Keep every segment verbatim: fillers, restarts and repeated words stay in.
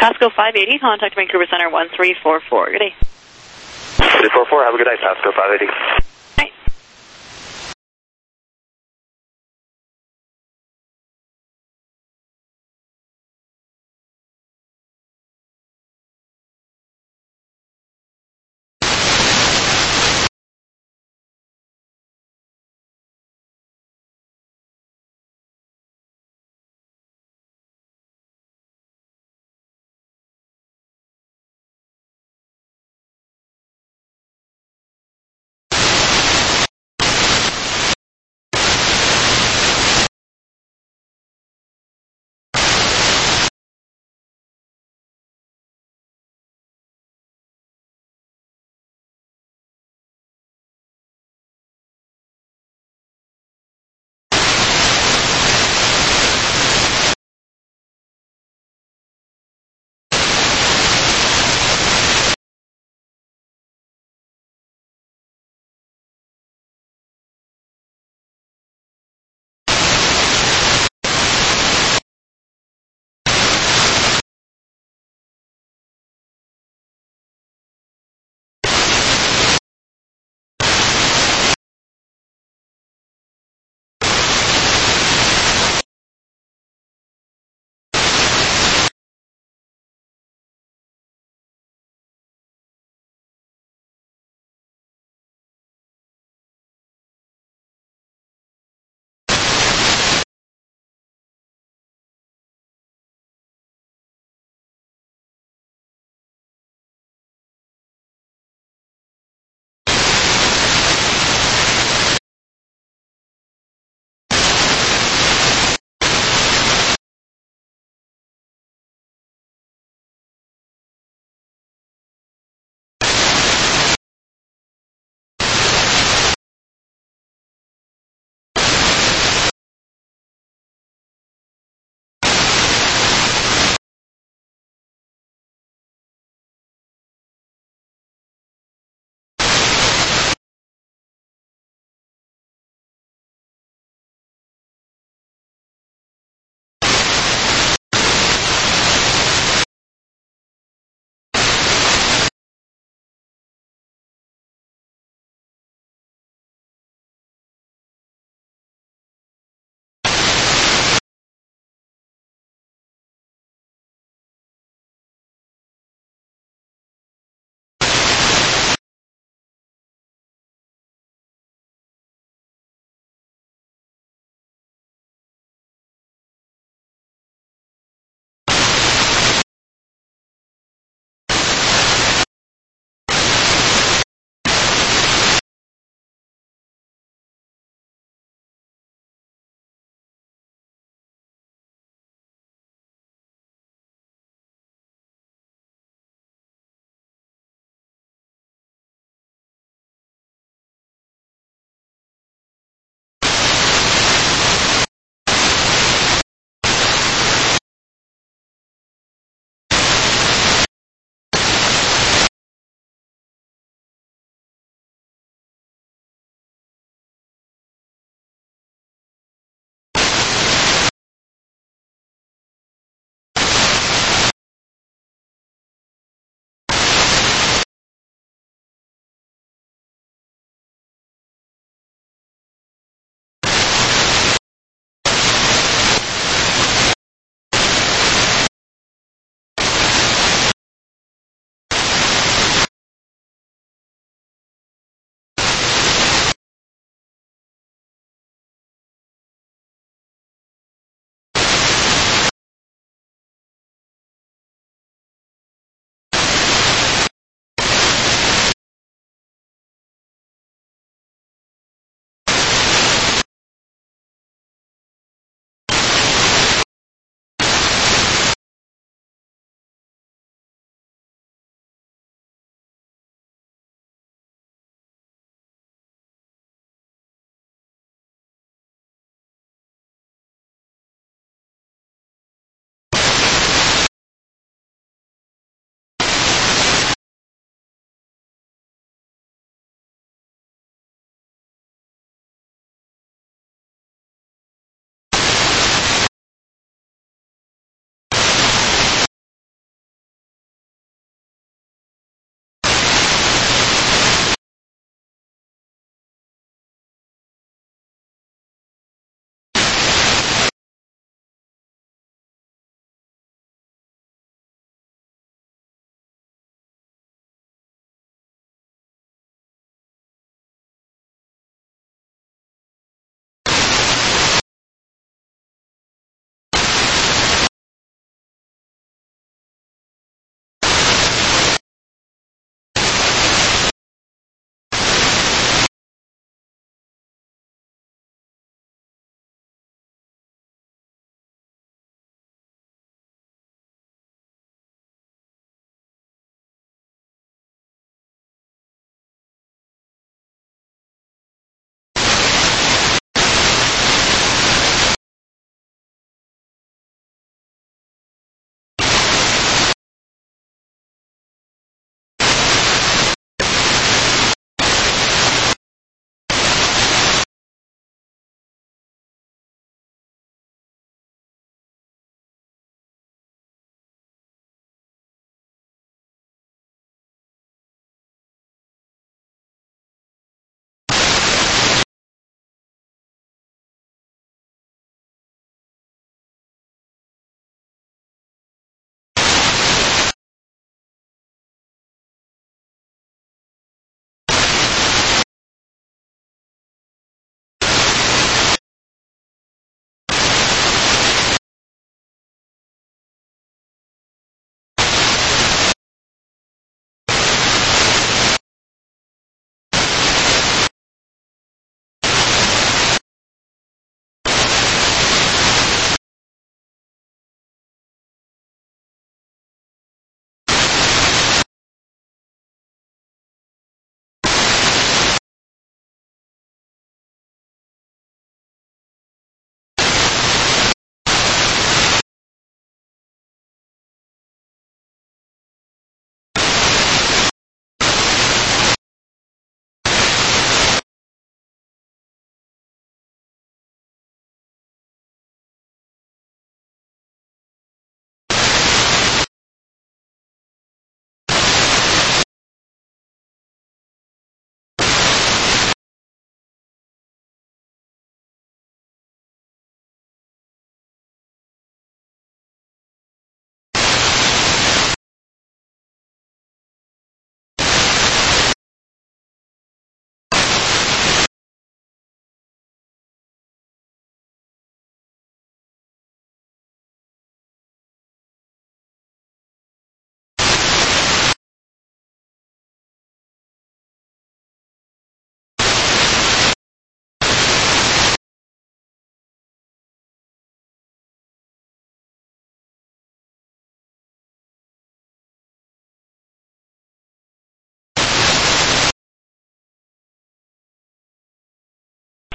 Pasco five eighty, contact Vancouver Center one three four four. Good day. three four four, have a good night, Pasco five eighty. Right.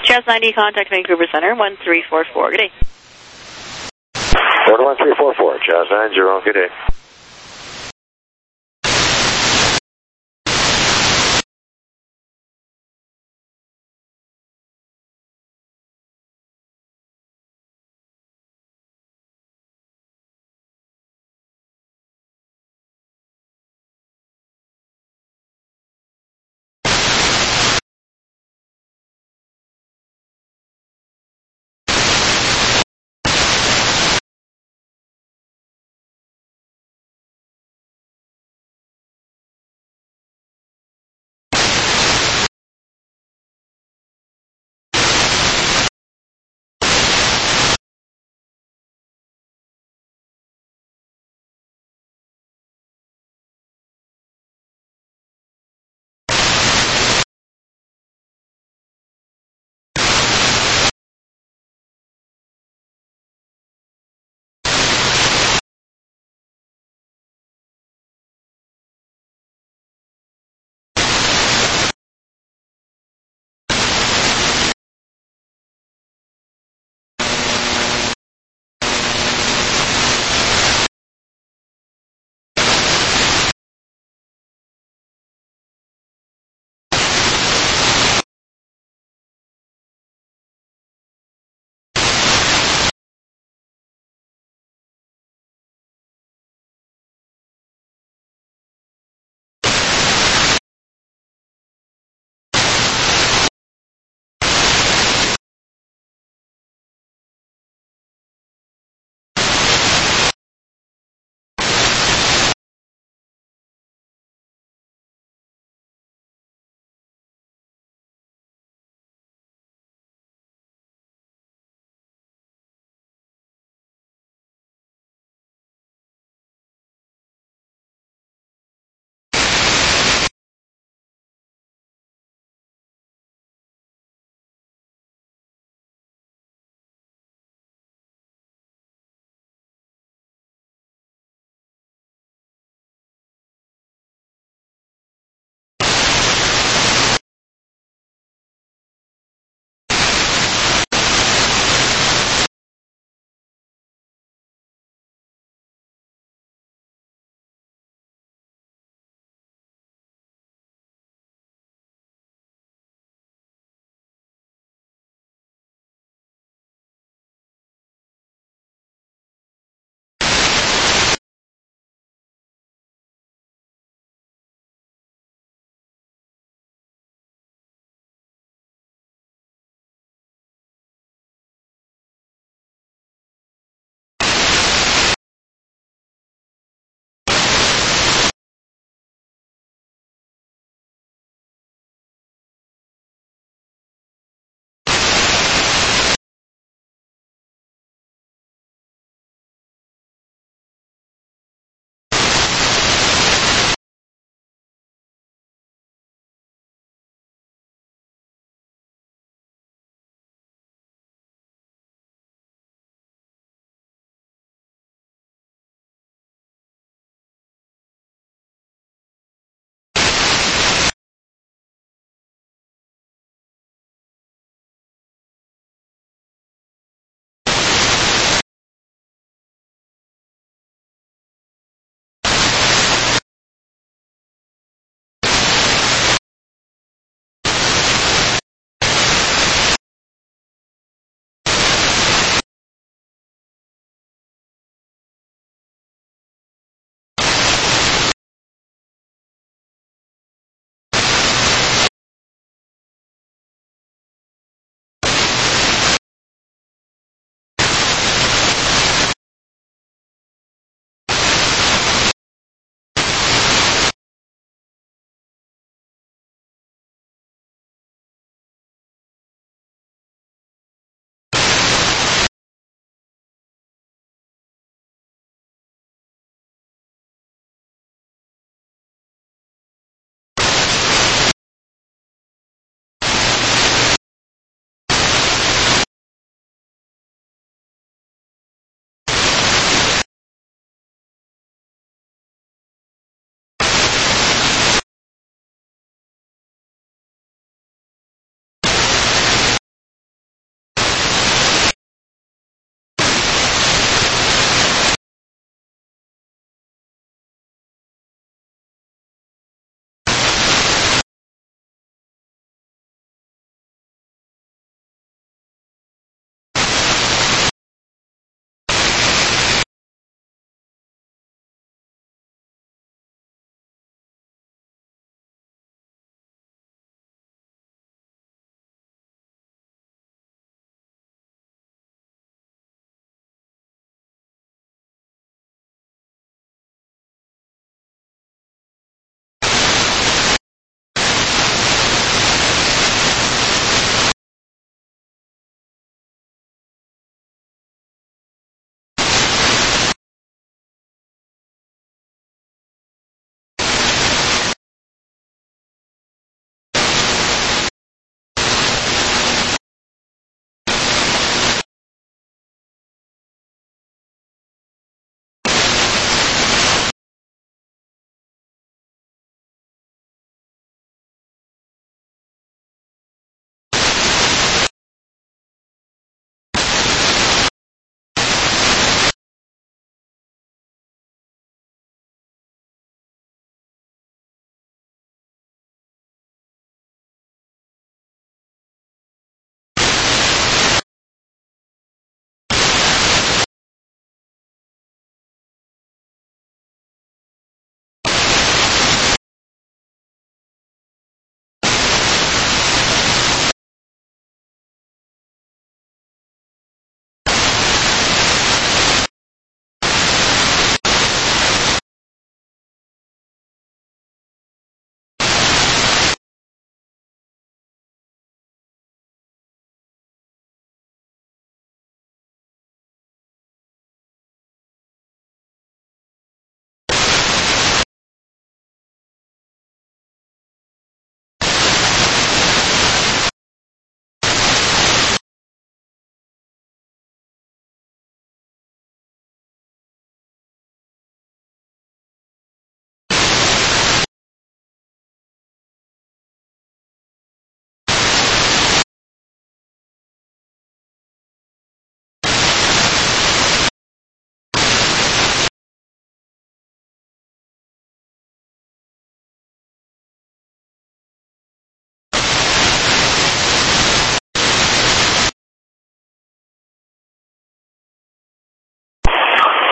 Jazz ninety, contact Vancouver Center, one three four four. Good day. Order one three four four, Jazz nine zero, good day.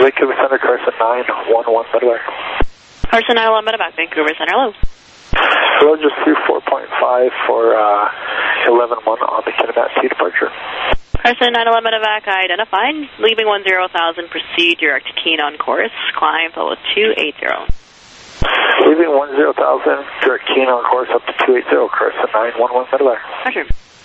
Vancouver Center, Carson nine one one medevac. Carson nine one medevac, Vancouver Center, hello. Roger three four point five for uh, eleven one on the Kitimat T departure. Carson nine one medevac identified, leaving one zero thousand, proceed direct to Keene on course, climb level two eighty. Leaving one zero thousand, direct Keene on course up to two eighty, Carson nine one one medevac. Roger.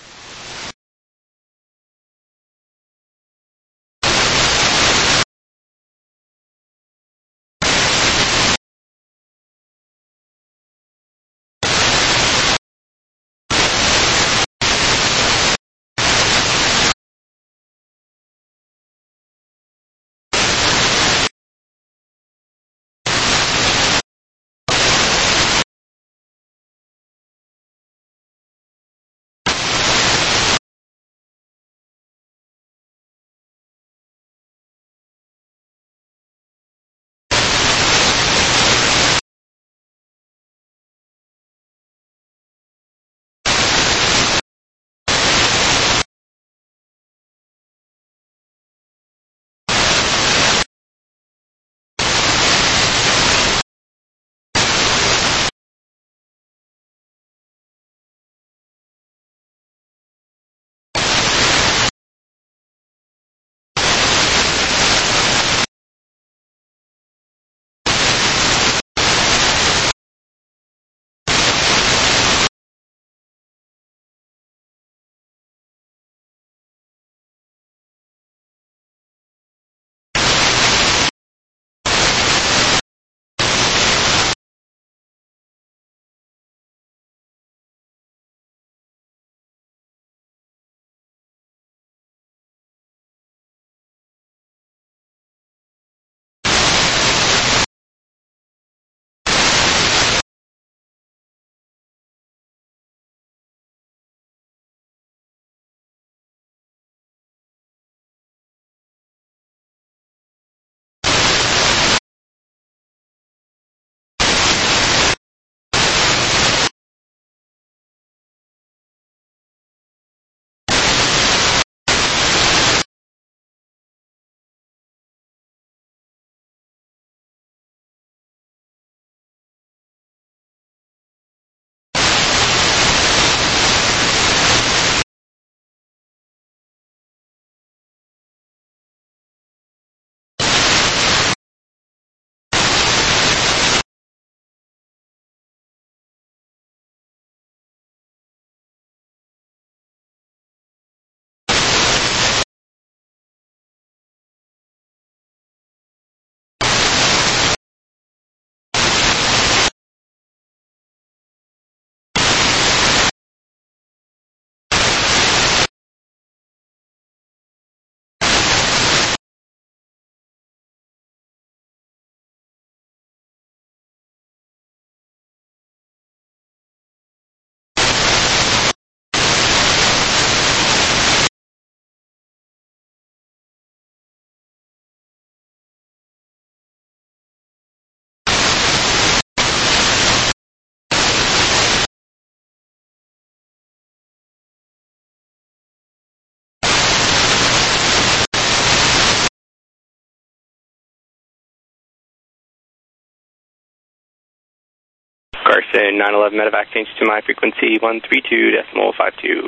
Carson nine eleven medevac, change to my frequency one three two decimal five two.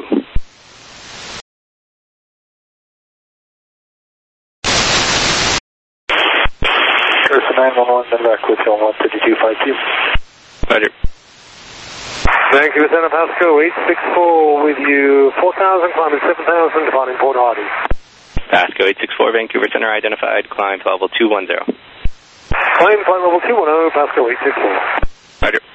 Carson nine one one medevac with Hill one three two five two. Roger. Vancouver Center, Pasco eight six four with you, four thousand, climbing seven thousand, departing Port Hardy. Pasco eight six four, Vancouver Center identified, climb level two one zero. Climb flight level two one zero, Pasco eight six four. Roger.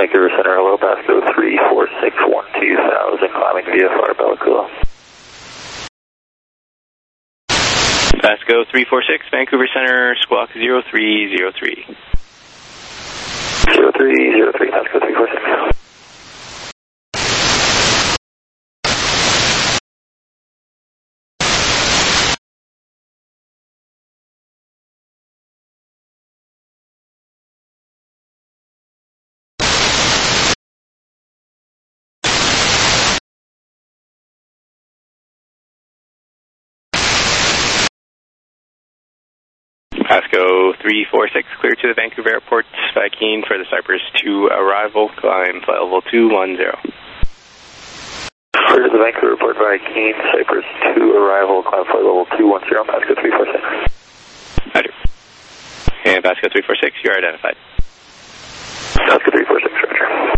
Vancouver Center, hello, Pasco three four six one two thousand, climbing via Far Bellacula. Pasco three four six, Vancouver Center, squawk zero three zero three. zero three zero three, Pasco three four six. Pasco three four six, clear to the Vancouver Airport, Viking for the Cypress two arrival, climb flight level two one zero. Clear to the Vancouver Airport, Viking, Cypress two arrival, climb flight level two one zero, Pasco three four six. Roger. And Pasco three four six, you are identified. Pasco three four six, Roger.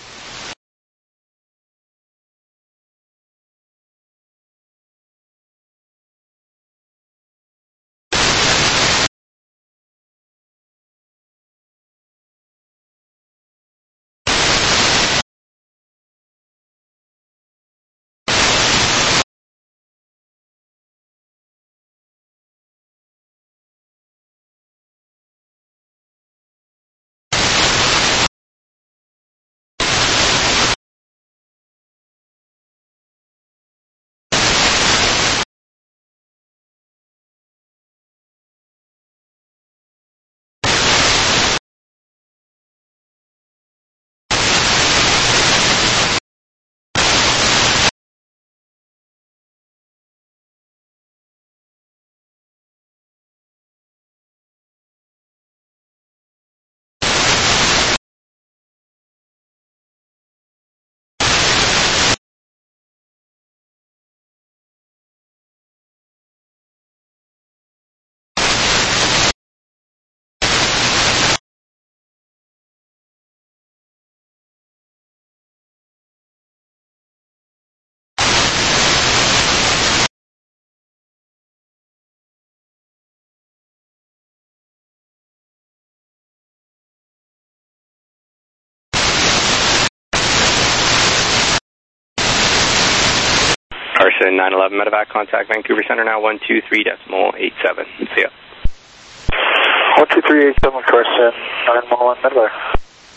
Carson nine eleven medevac, contact Vancouver Center now one two three decimal eight seven. See ya. one two three eight seven, Carson nine one one medevac.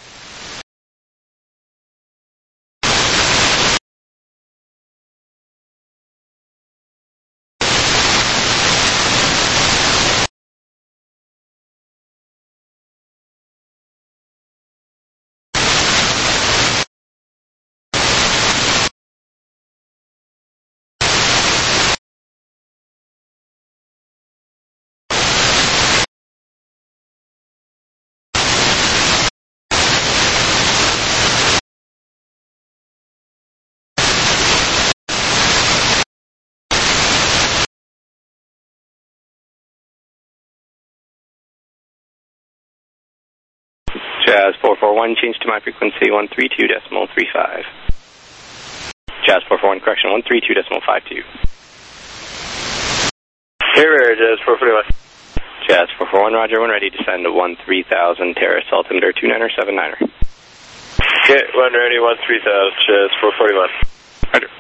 Jazz four four one, change to my frequency one three two decimal three five. Jazz four four one, correction one three two decimal five two. Here, Jazz four four one. Jazz four four one, roger, when ready, descend to one three thousand, Terrace, altimeter two niner seven niner. Okay, when ready, one three thousand, Jazz four four one. Roger.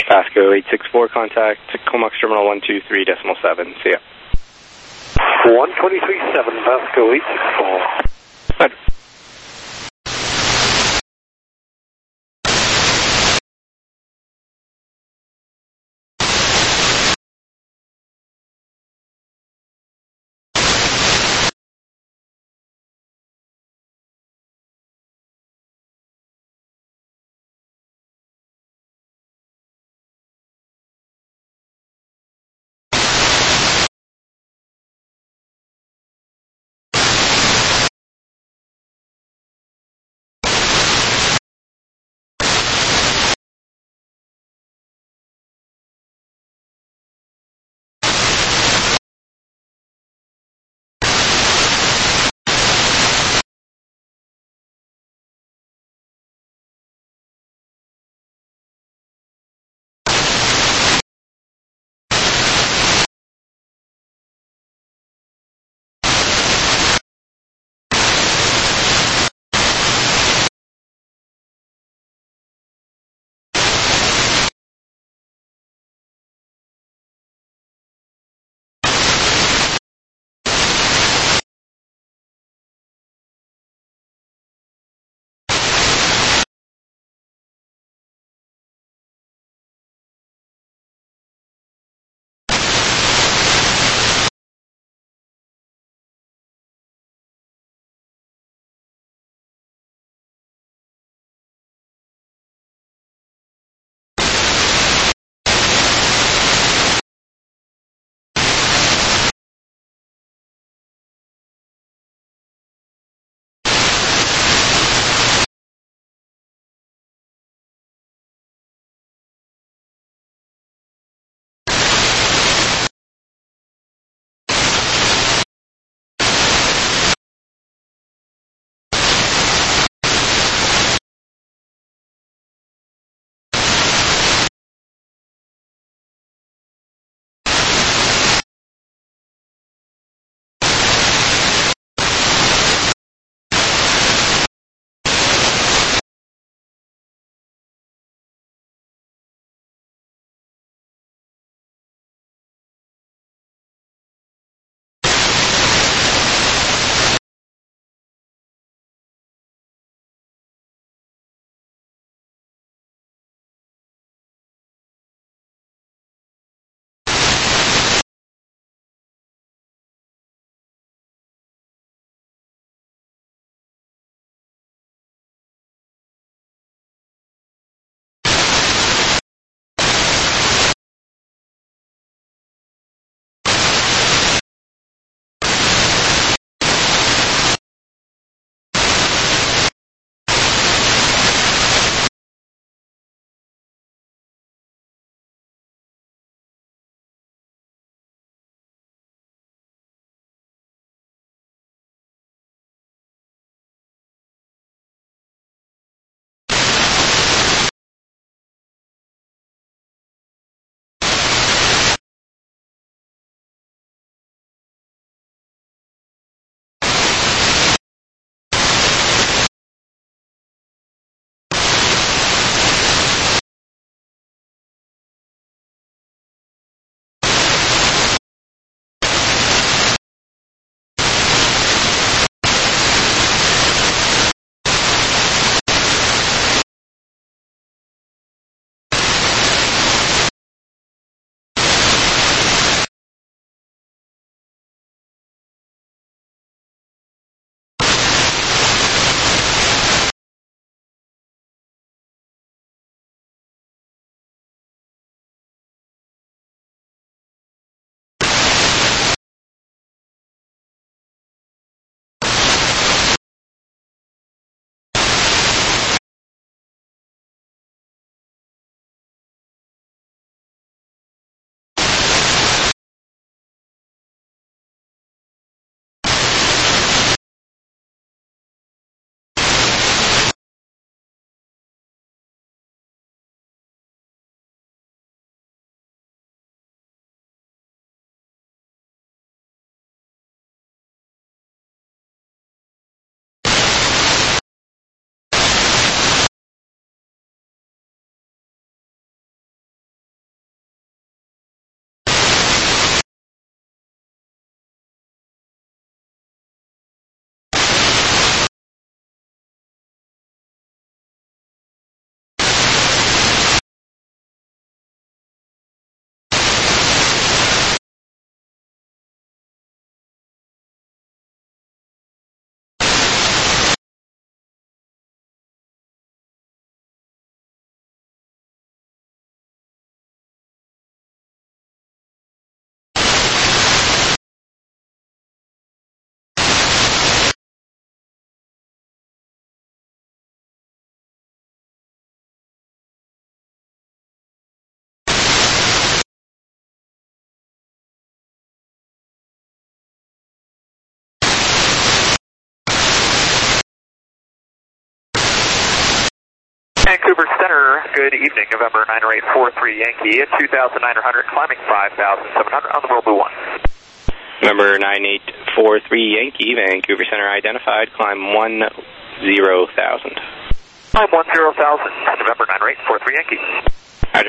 Pasco eight six four, contact Comox Terminal one two three decimal seven. See ya. one twenty-three point seven, Pasco eight six four. Roger. Vancouver Center, good evening, November nine eight four three Yankee, at two thousand nine hundred, climbing five thousand seven hundred on the World Blue one. November nine eight four three Yankee, Vancouver Center identified, climb one zero thousand. Climb one zero thousand, November nine eight four three Yankee. Roger.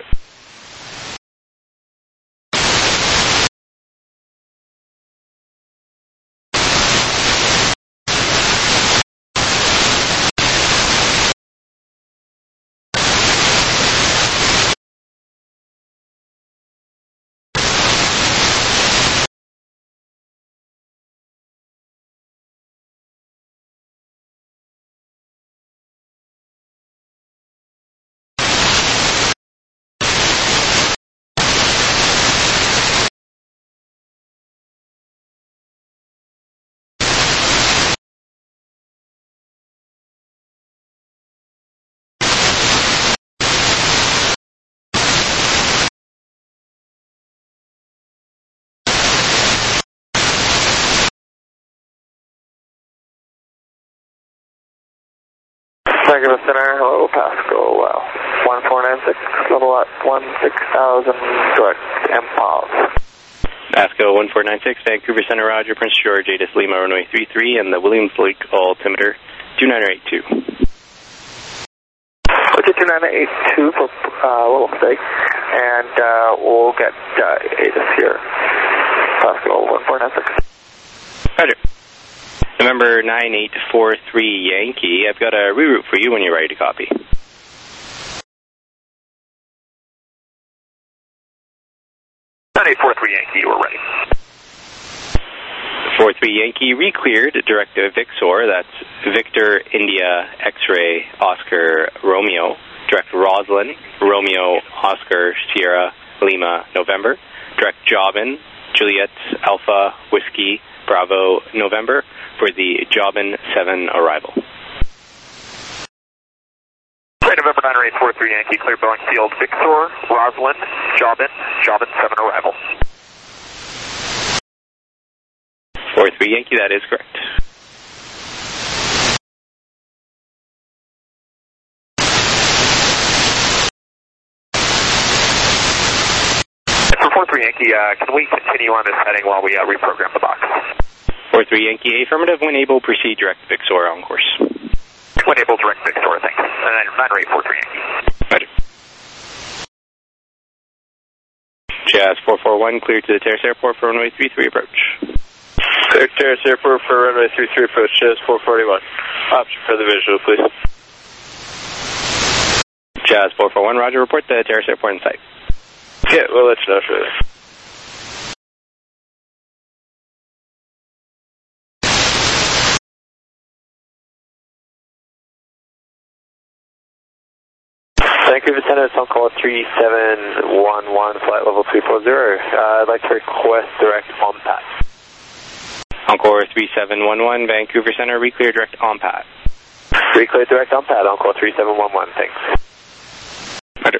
Vancouver Center, hello, Pasco, wow. one four nine six, level at one six thousand, direct M P O V. Pasco one four nine six, Vancouver Center, Roger, Prince George, Atis Lima, runway three three, and the Williams Lake altimeter two nine eight two. Okay, two nine eight two for uh, little mistake, and uh, we'll get uh, Atis here. Pasco one four nine six. Roger. November nine eight four three Yankee, I've got a reroute for you when you're ready to copy. nine eight four three Yankee, we're ready. four three Yankee, re-cleared, direct to Vixor, that's Victor, India, X-ray, Oscar, Romeo, direct Roslyn, Romeo, Oscar, Sierra, Lima, November, direct Jobin, Juliet, Alpha, Whiskey, Bravo, November, for the Jobin seven arrival. Right, November nine eight four three Yankee, clear Boeing Field, Vixor, Roslyn, Jobin, Jobin seven arrival. four three Yankee, that is correct. And for four three Yankee, uh, can we continue on this heading while we uh, reprogram the box? four three Yankee, affirmative, when able, proceed direct Vixor on course. When able, direct Vixor, thanks. And nine eight four three Yankee. Roger. Jazz four four one, clear to the Terrace Airport for runway three three approach. Clear Terrace Airport for runway three three approach, Jazz four forty-one. Option for the visual, please. Jazz four four one, Roger, report the Terrace Airport in sight. Yeah, we'll let you know for this. Vancouver Center, it's on call three seven one one, flight level three four zero. Uh, I'd like to request direct on-pat. Encore three seven one one, Vancouver Center, re-clear direct on-pat. Re-clear direct on-pat, on call three seven one one, thanks. Roger.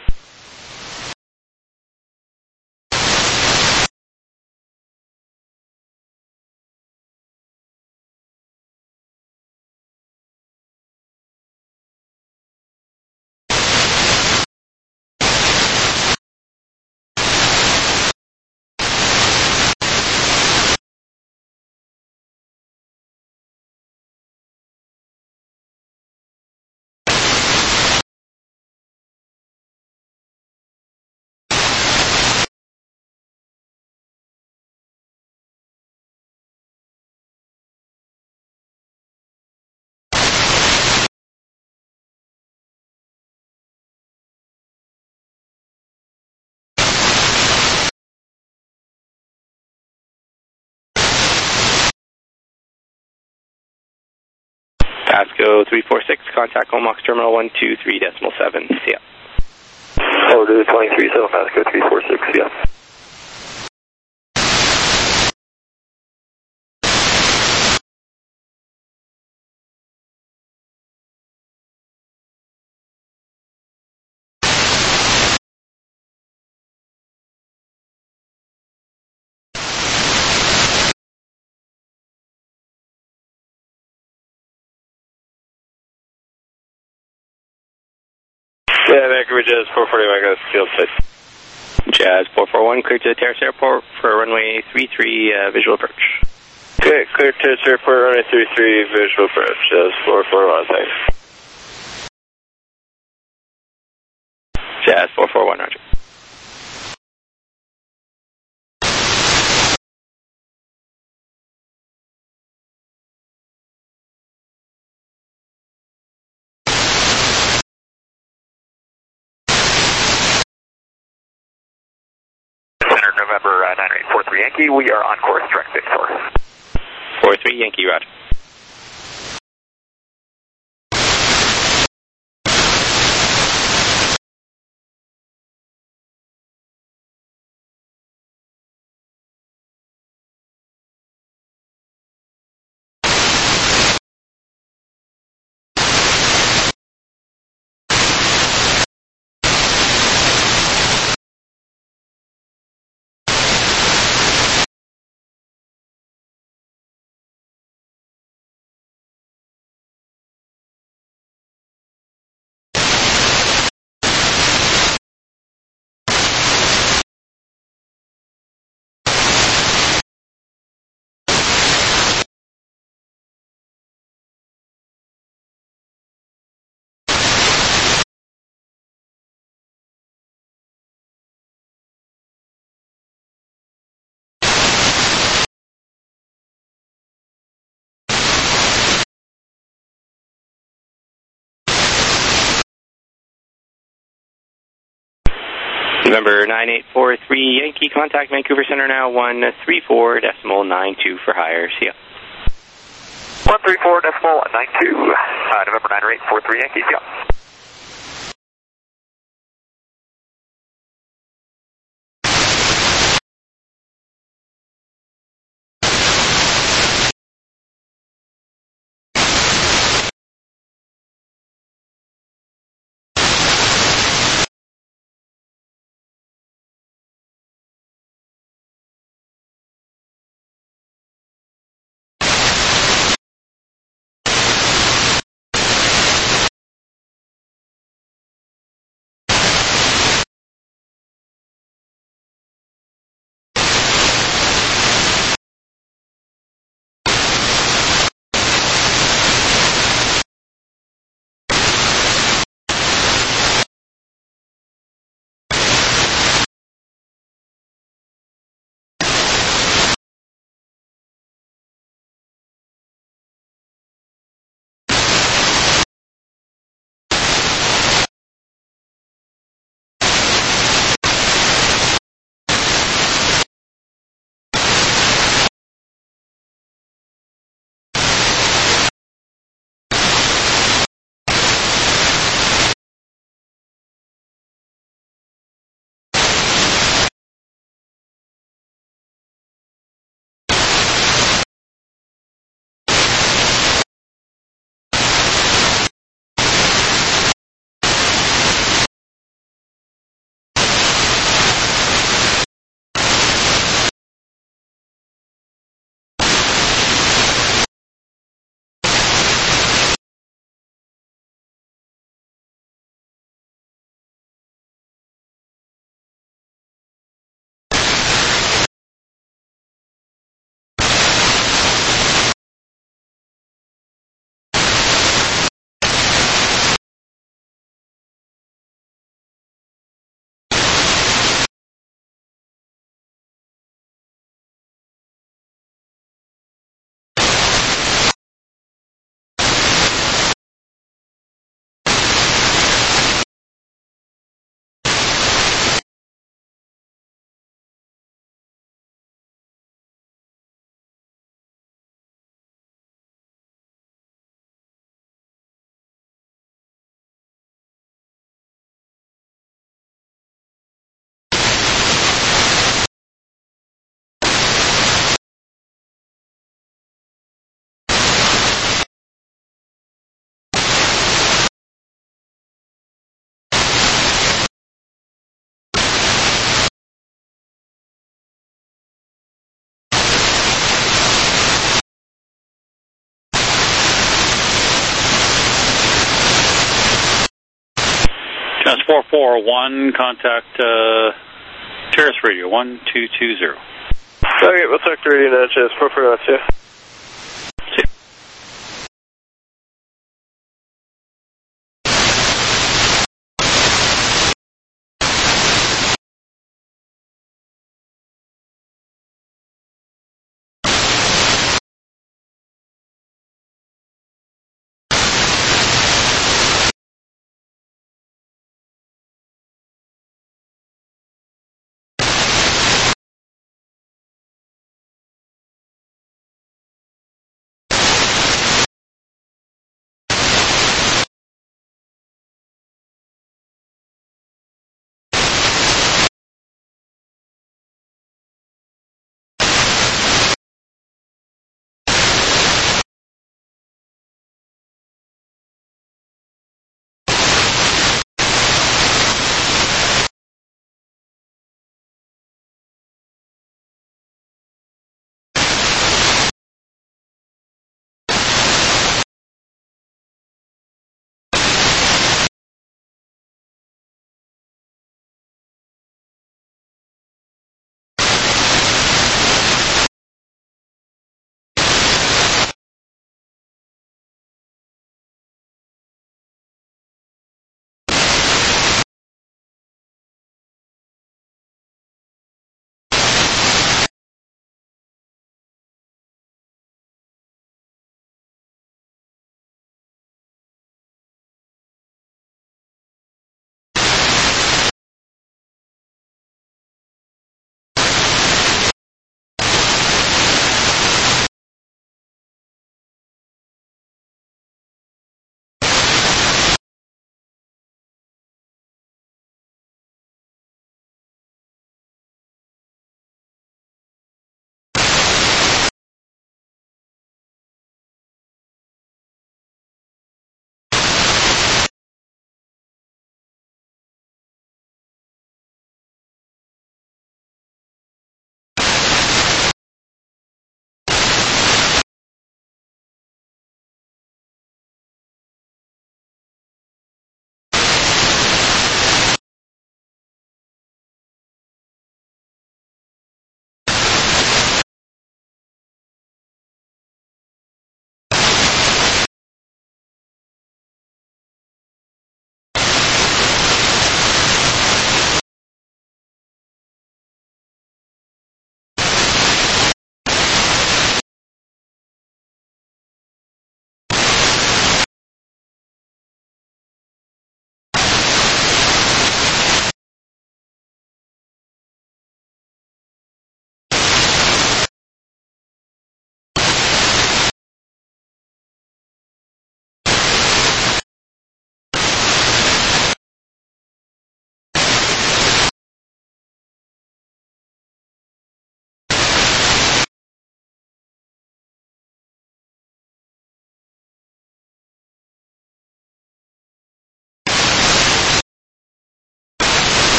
Pasco three four six, contact Comox Terminal one two three decimal seven, see ya. Over to the twenty-three, so Pasco three four six, yeah. Yeah, Vancouver Jazz four forty Mike, field six. Jazz four four one, clear to the Terrace Airport for runway three three, uh, visual approach. Okay, clear to Terrace Airport, runway three three, visual approach. Jazz four four one, thanks. Jazz four four one, roger. Center November uh, nine eight four three Yankee, we are on course direct Victor. four three Yankee, roger. November nine eight four three Yankee, contact Vancouver Center now, one three four decimal nine two for higher, see ya. one three four decimal nine two, uh, November nine eight four three Yankee, see ya. four four one, contact uh, Terrace Radio, one two two zero. Okay, we'll talk to Radio Natchez, four four one two.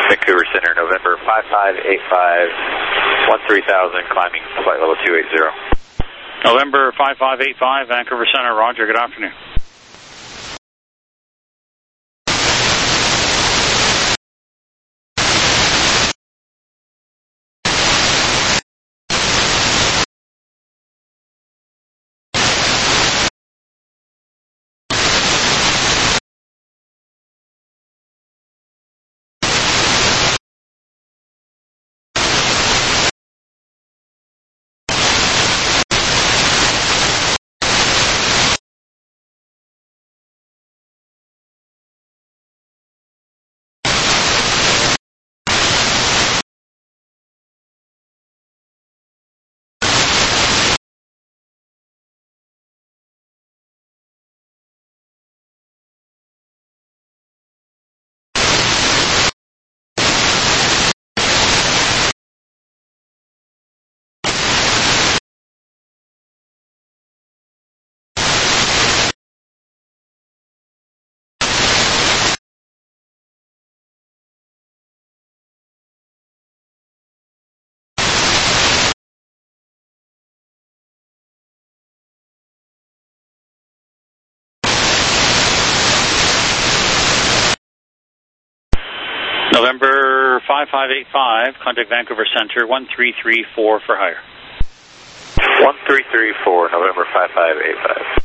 Vancouver Center, November five five eight five, one three thousand, climbing flight level two eighty. November five five eight five, Vancouver Center, roger, good afternoon. November five five eight five, contact Vancouver Center, one three three four for hire. one three three four, November five five eight five.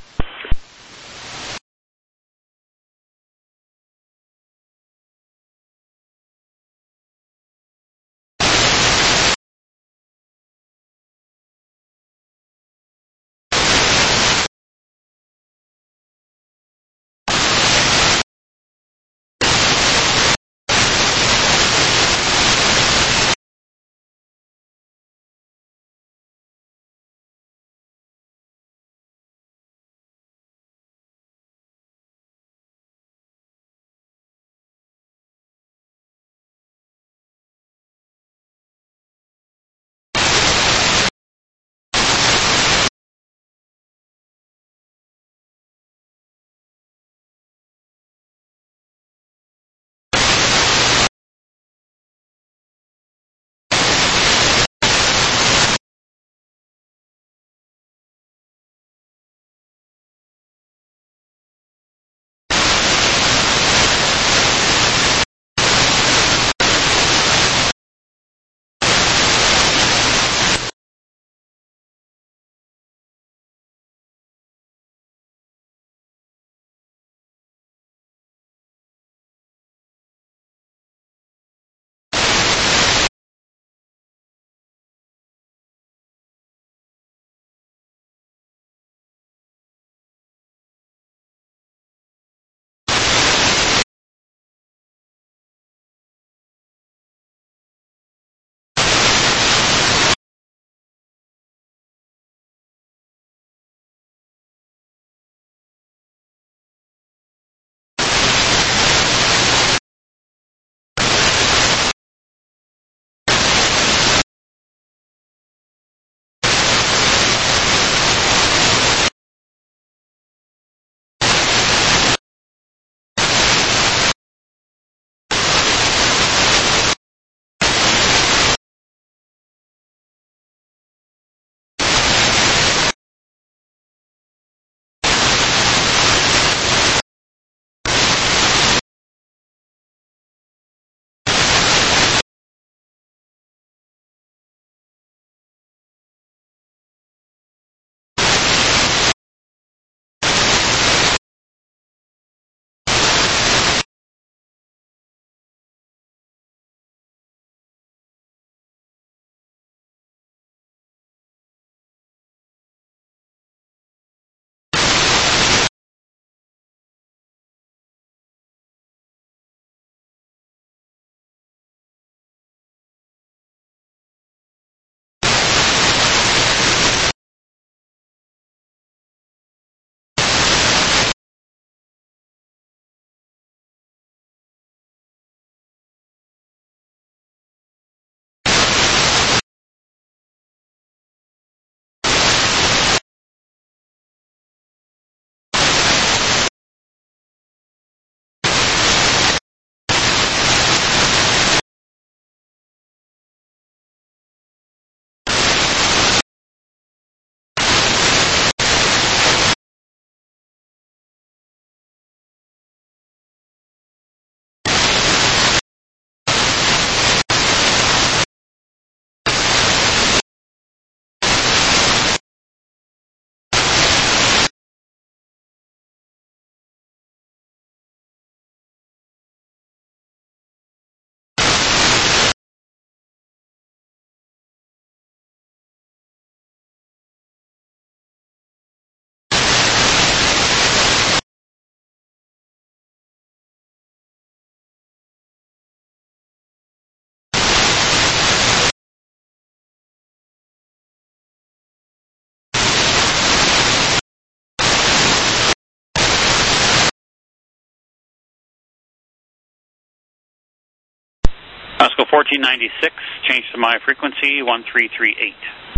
Pasco fourteen ninety-six, change to my frequency, one three three eight.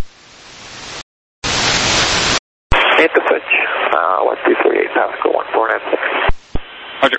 Hit the switch, uh, one three three eight, Pasco one four nine six. Roger.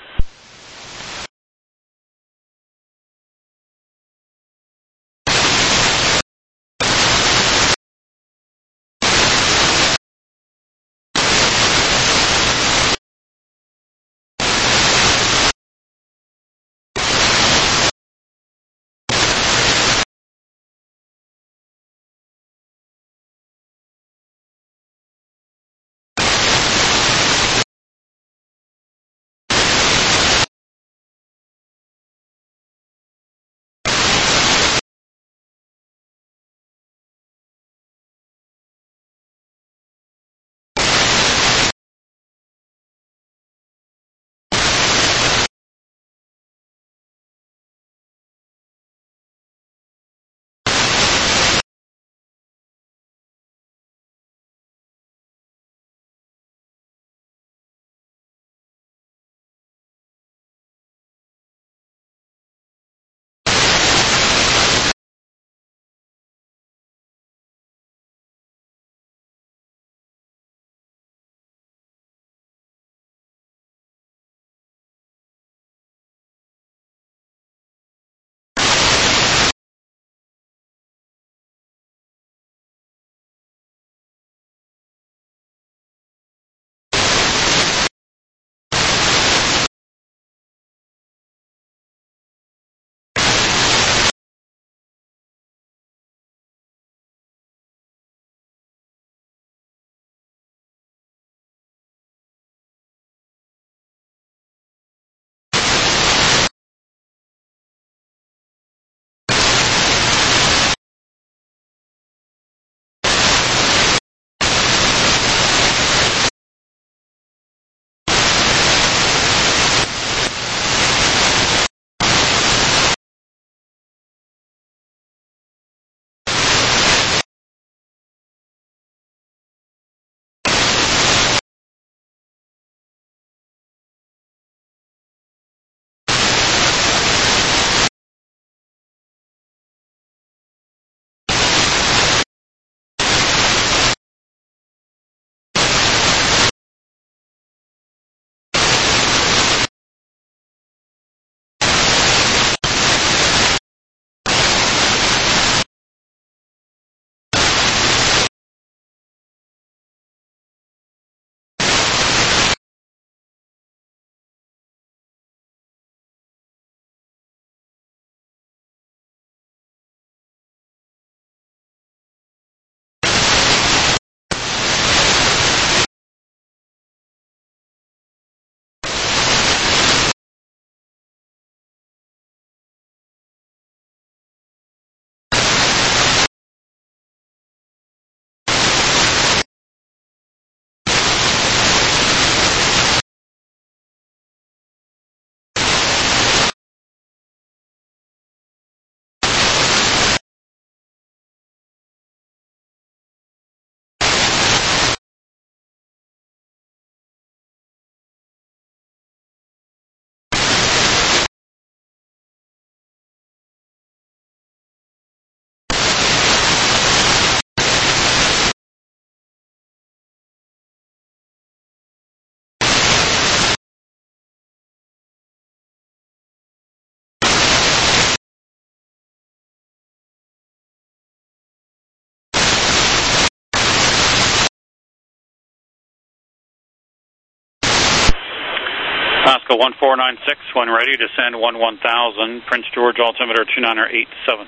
Pasco one four nine six, when ready, descend one one thousand, Prince George altimeter two nine eight seven.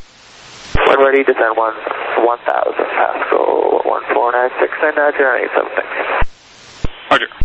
When ready, descend one one thousand, Pasco one four nine six, and uh, two nine eight seven, thanks. Roger.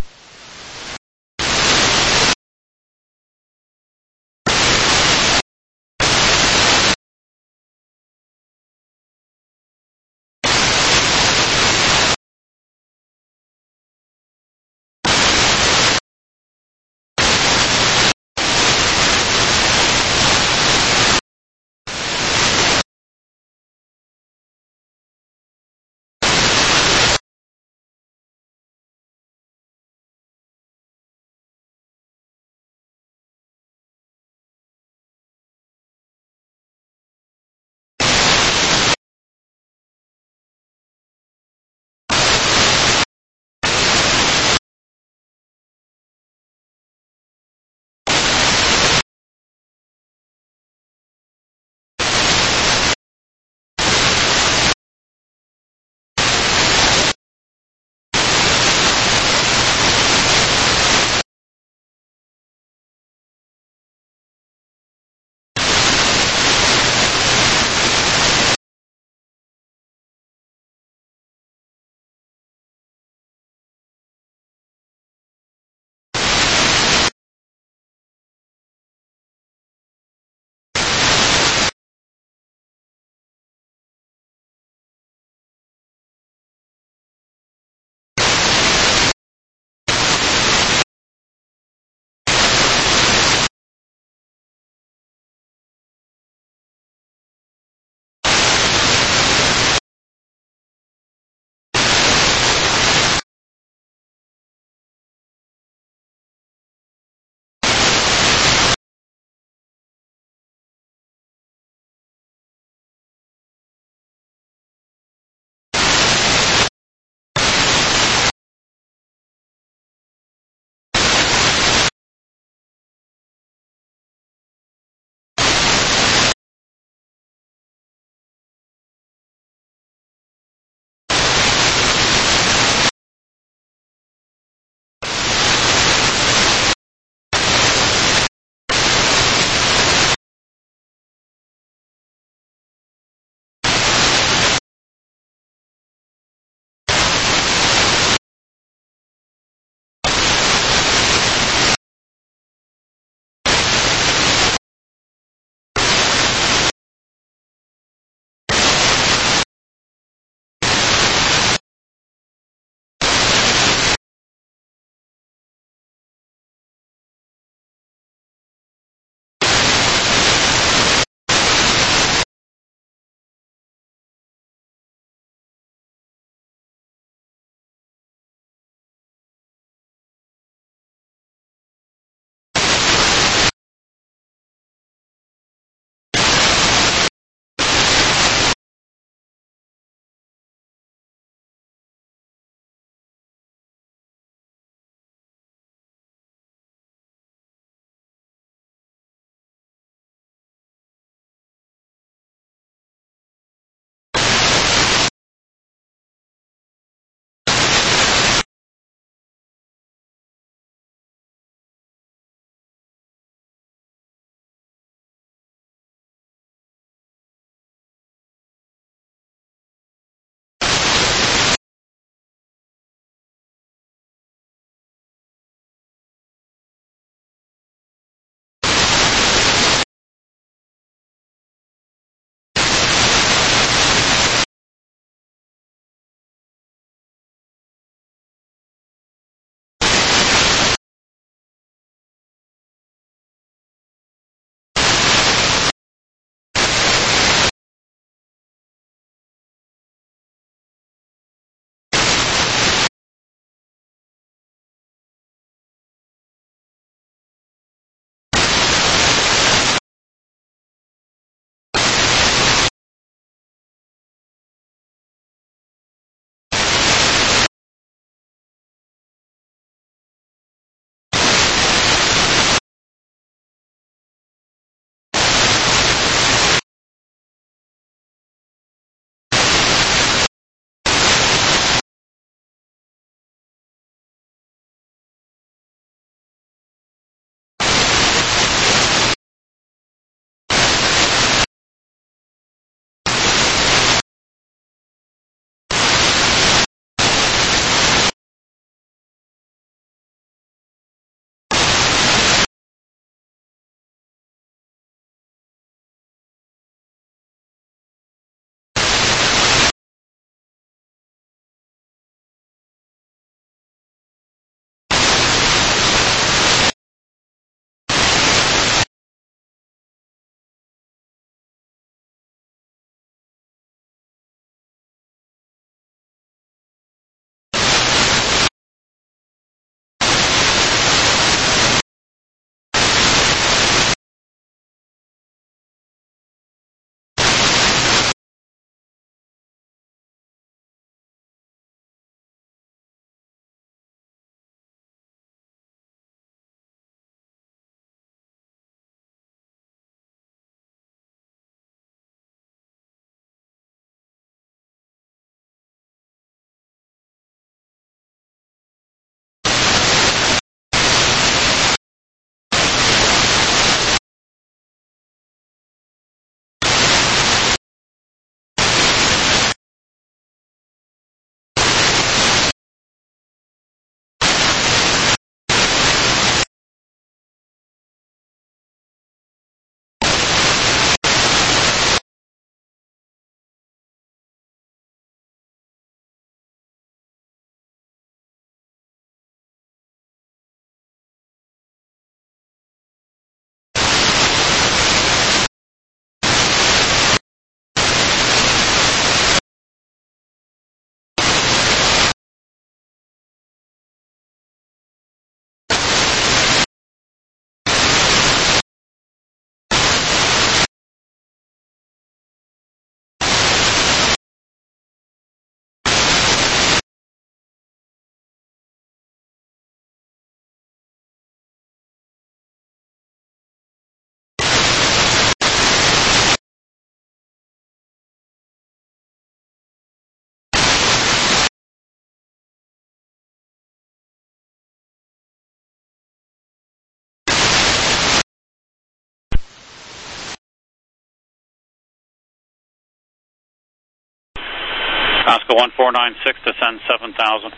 Pascal one four nine six, descend seven thousand.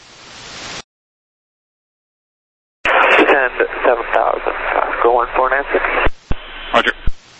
Descend seven thousand. Pascal one four nine six. Roger.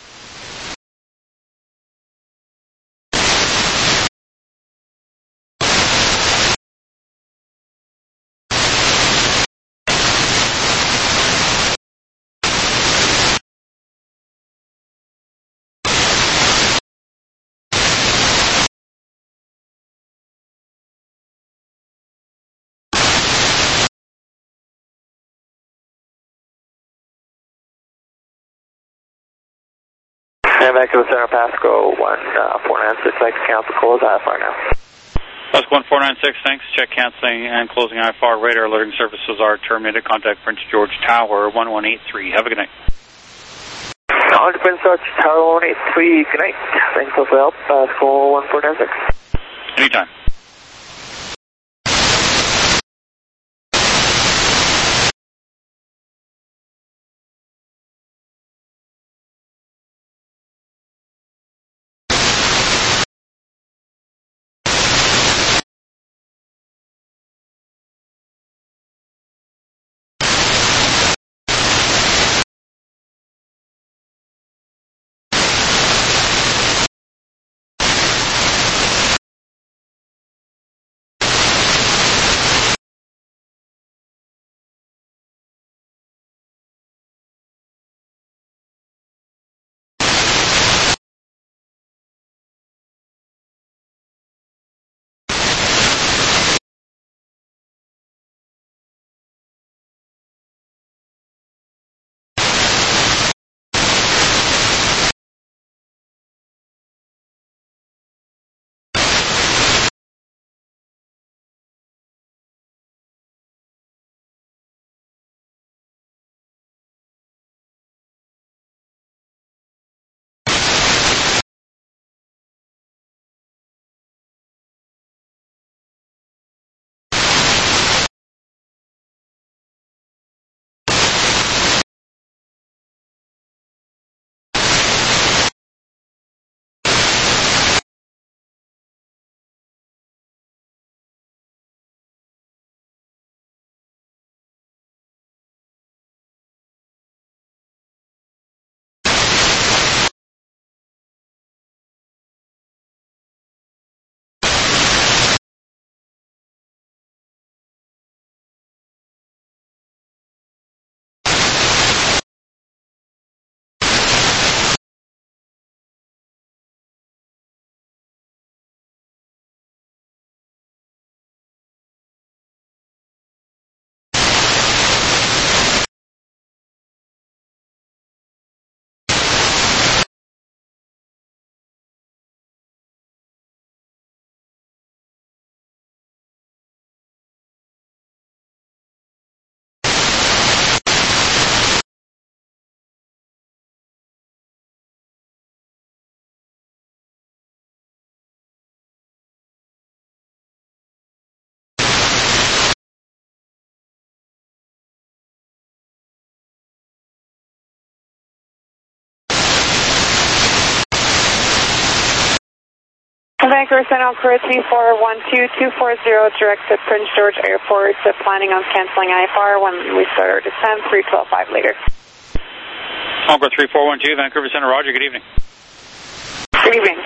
And Vancouver Center, Pasco one four nine six, I can cancel close I F R now. Pascal one four nine six, thanks. Check canceling and closing I F R. Radar alerting services are terminated. Contact Prince George Tower one one eight three. Have a good night. Knowledge Prince George Tower one eight three, good night. Thanks for the help, Pascal one four nine six. Anytime. Vancouver Center, Korea three four one two two four zero, direct to Prince George Airport, uh, planning on canceling I F R when we start our descent, three twelve five later. Encore three four one two, Vancouver Center, roger, good evening. Good evening.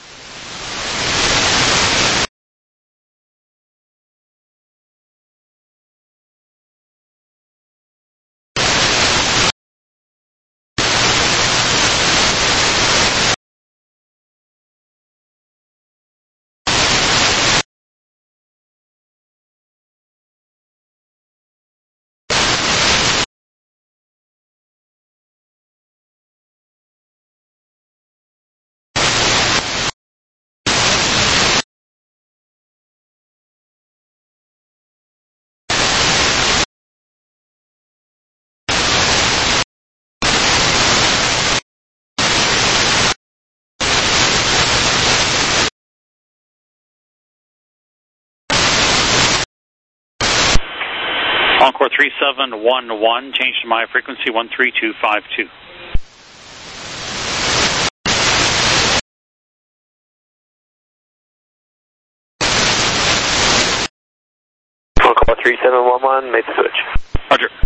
Encore three seven one one, change to my frequency one three two five two. three seven one one, made the switch. Roger.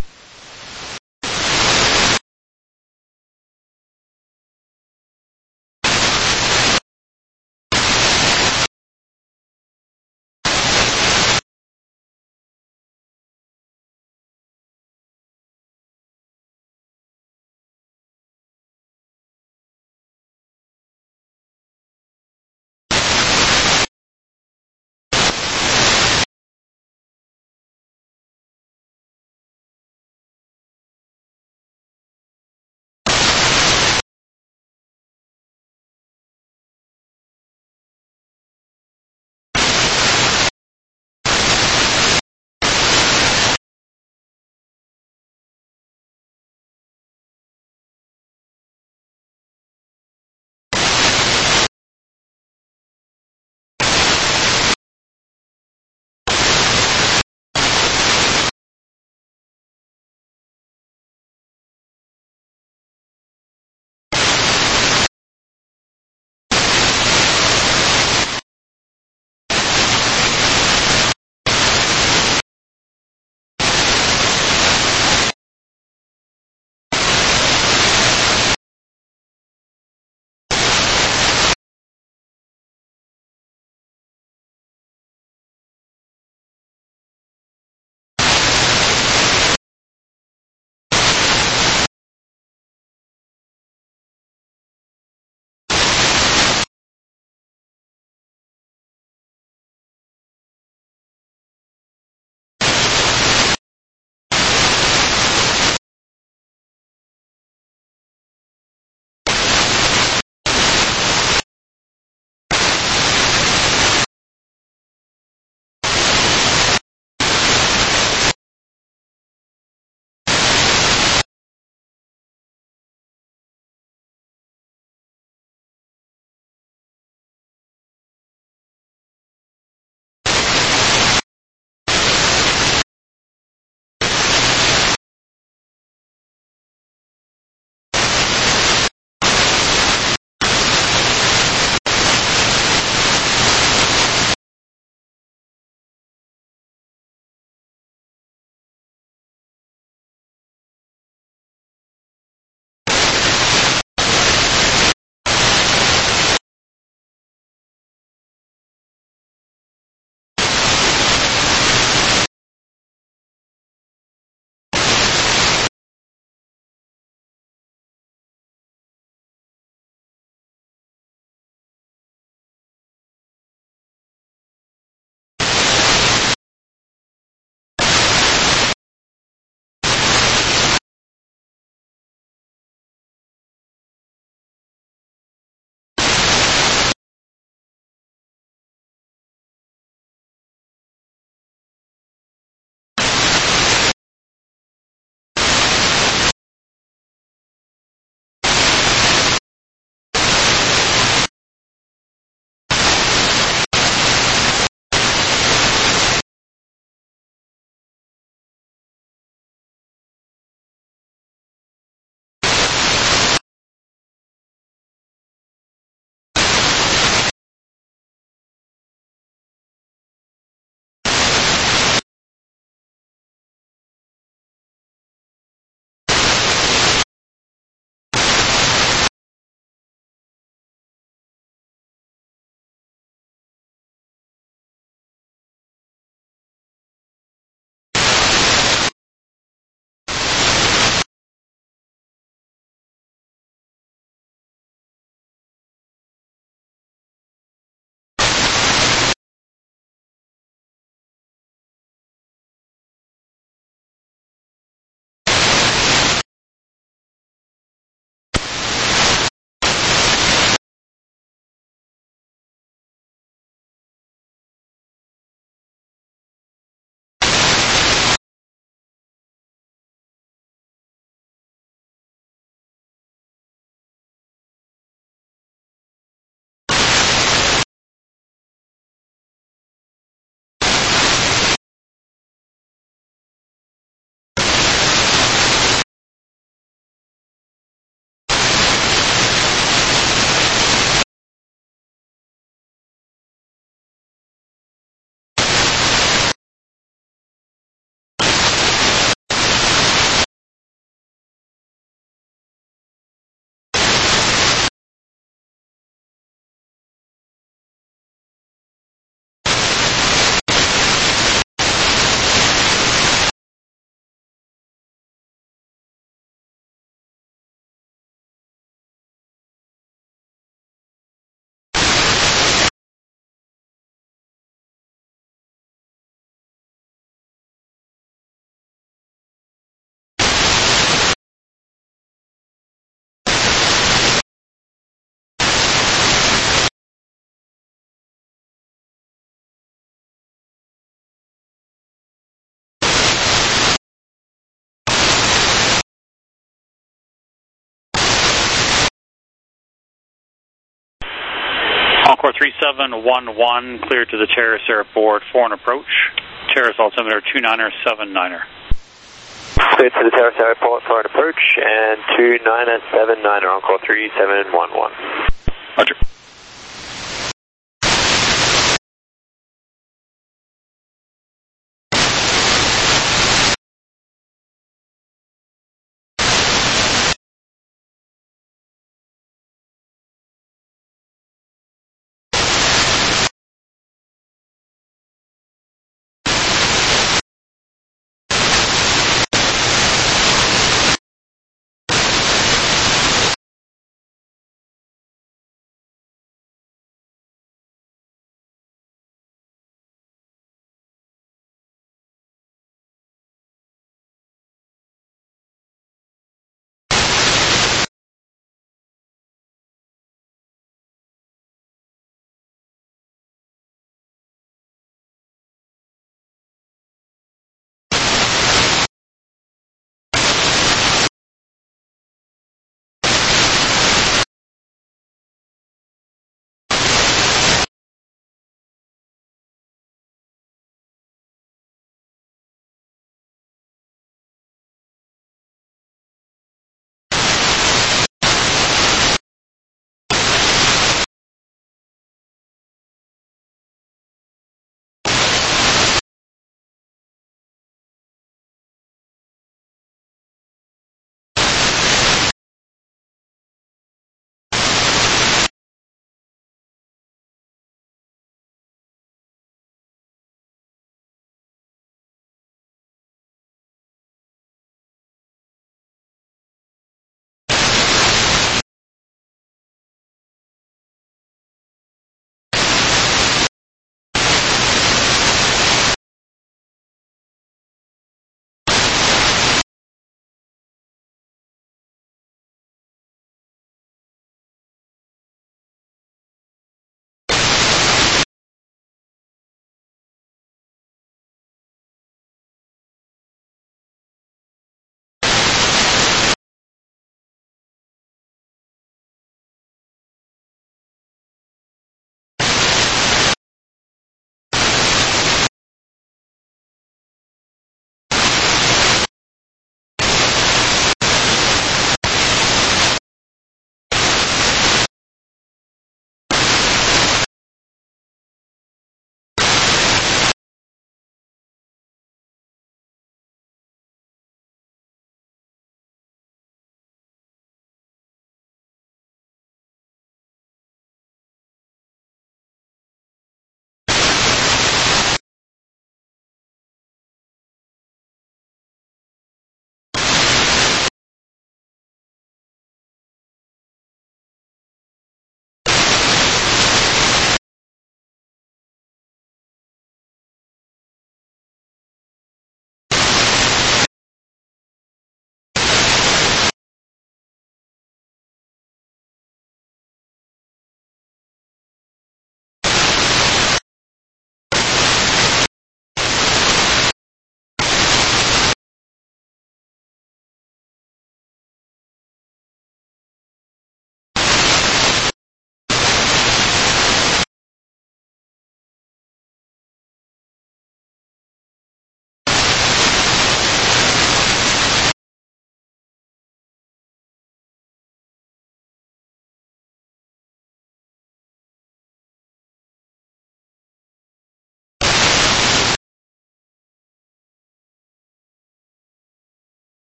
Encore three seven one one, clear to the Terrace Airport for an approach. Terrace altimeter two niner seven niner. Clear to the Terrace Airport for an approach, and two niner seven niner, Encore three seven one one. Roger.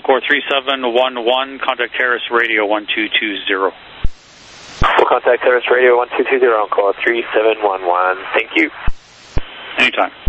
Encore three seven one one, contact Terrace Radio one two two zero. We'll contact Terrace Radio one two two zero on call three seven one one. Thank you. Anytime.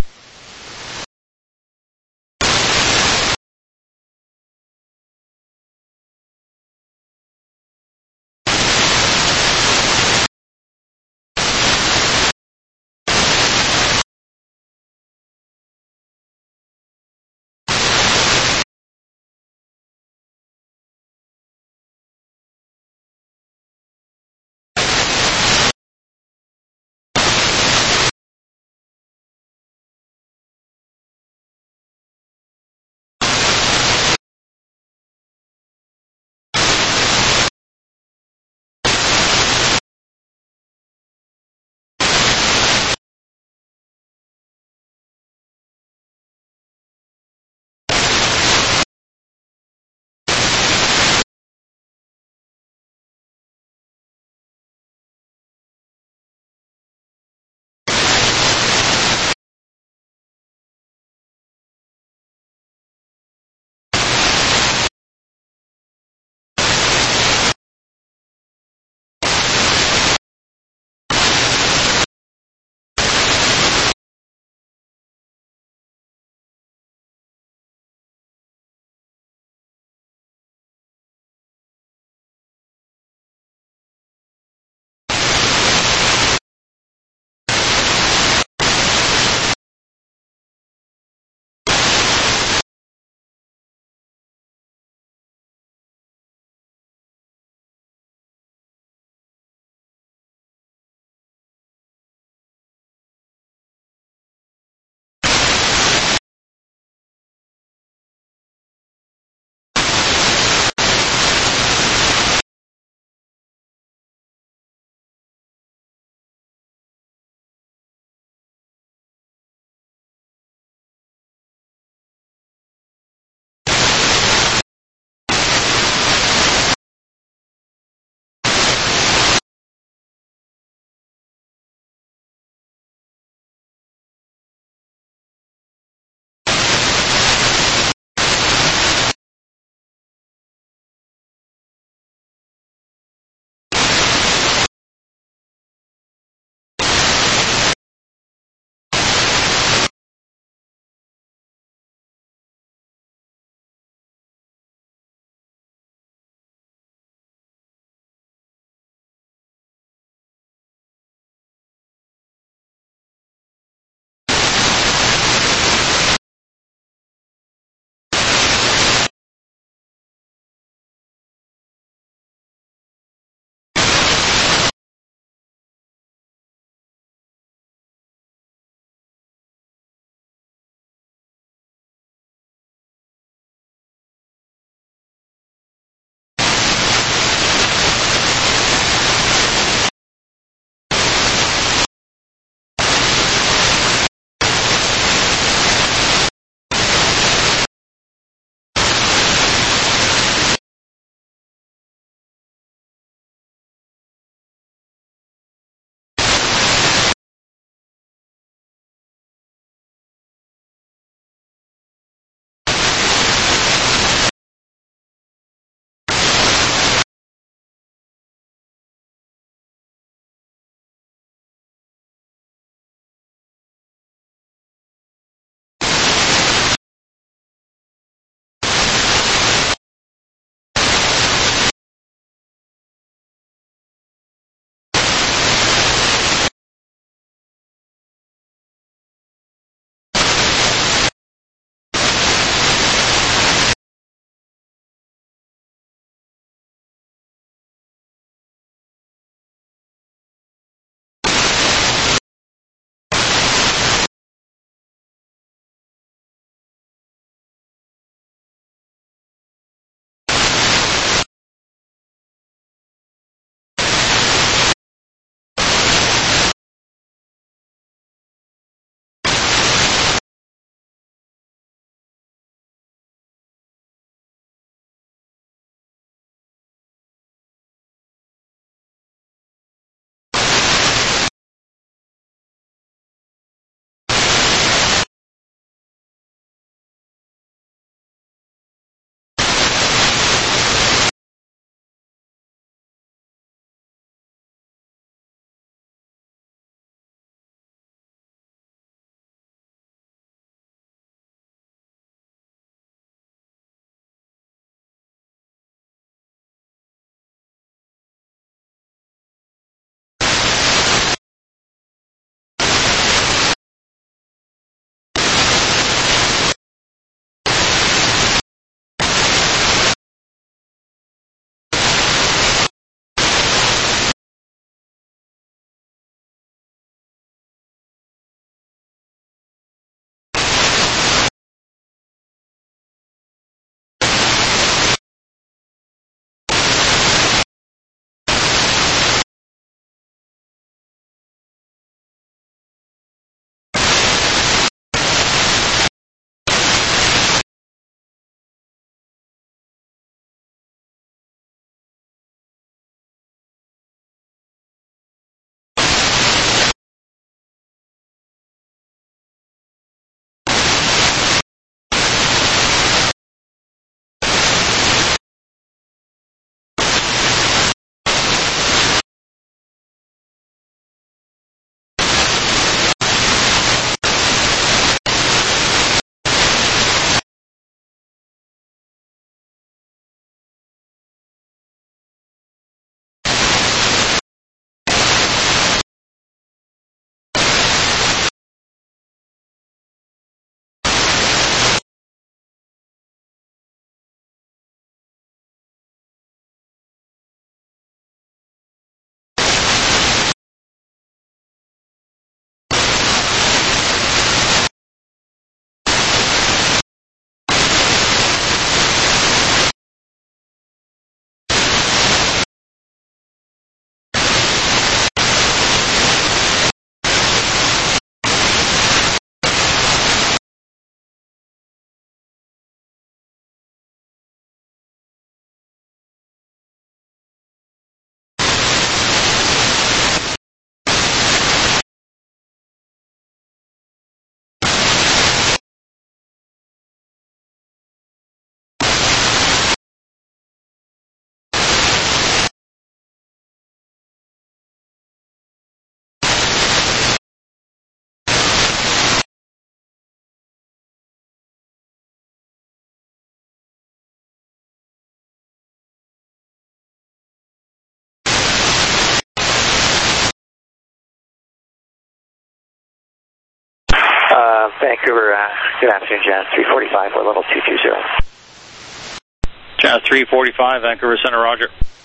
Vancouver, uh, good afternoon, Jazz three forty-five, we're level two two zero. Jazz three forty-five, Vancouver Center, roger.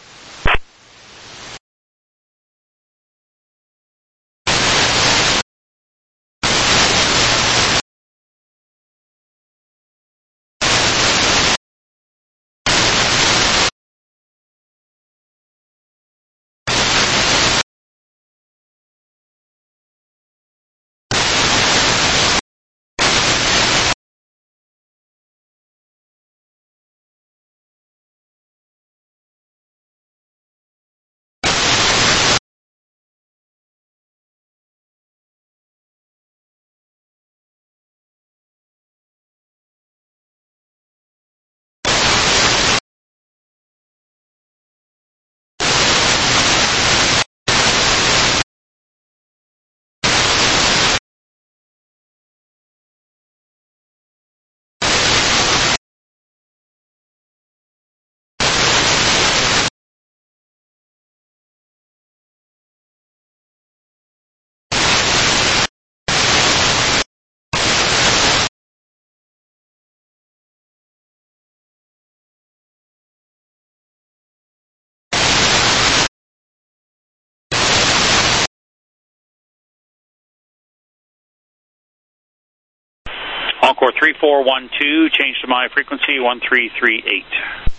Encore three four one two, change to my frequency one three three eight.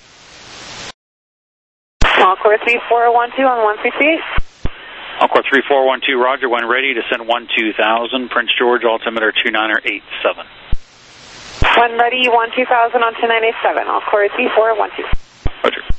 Encore three four one two on one three three eight. Encore three four one two, roger, when ready to send one two thousand, Prince George, altimeter two niner eight seven. When ready, one two thousand on two nine eight seven, Encore three four one two. Roger.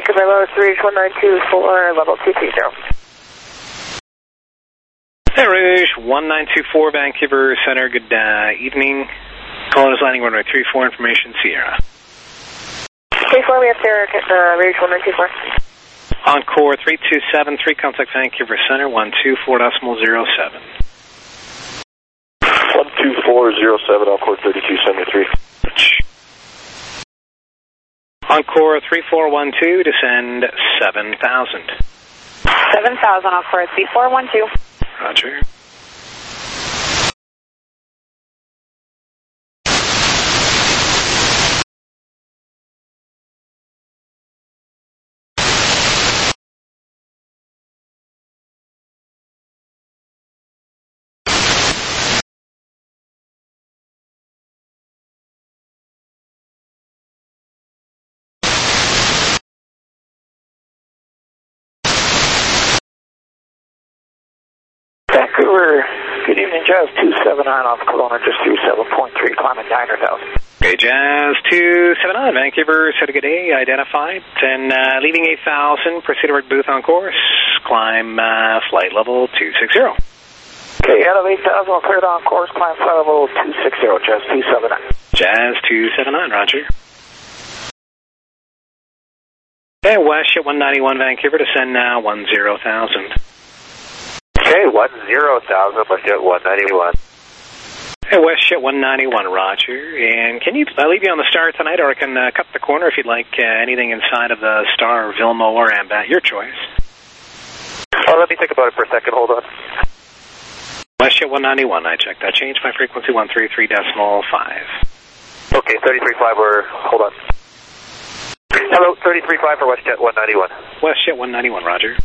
Vancouver Low, Rouge one nine two four, level two three zero. Hey, Rouge one nine two four, Vancouver Center, good uh, evening. Calling us landing runway three four, information Sierra. three four, we have Derek at uh, Rouge one nine two four. Encore three two seven three, contact Vancouver Center, one two four decimal zero seven. one two four zero seven, Encore thirty-two seventy-three. Encore three four one two, descend seven thousand. seven thousand, Encore three four one two. Roger. Vancouver, good evening, Jazz two seven nine off Kelowna, just through seven point three, climbing nine thousand. Okay, Jazz two seven nine, Vancouver, said a good day, identified, and uh, leaving eight thousand, proceed to work booth on course, climb uh, flight level two sixty. Okay, out of eight thousand, cleared on course, climb flight level two sixty, Jazz two seven nine. Jazz two seven nine, roger. Okay, West at one ninety-one, Vancouver, descend now one zero thousand. Okay, one zero thousand, let's get one ninety-one. Hey, West at one ninety-one, roger. And can you, I'll leave you on the Star tonight, or I can uh, cut the corner if you'd like uh, anything inside of the Star, Vilmo, or Ambat, your choice. Oh, let me think about it for a second, hold on. West at one ninety-one, I checked. I changed my frequency one three three decimal five. Okay, thirty-three five, we're, hold on. Hello, thirty-three five for WestJet one ninety-one. WestJet one ninety-one, roger.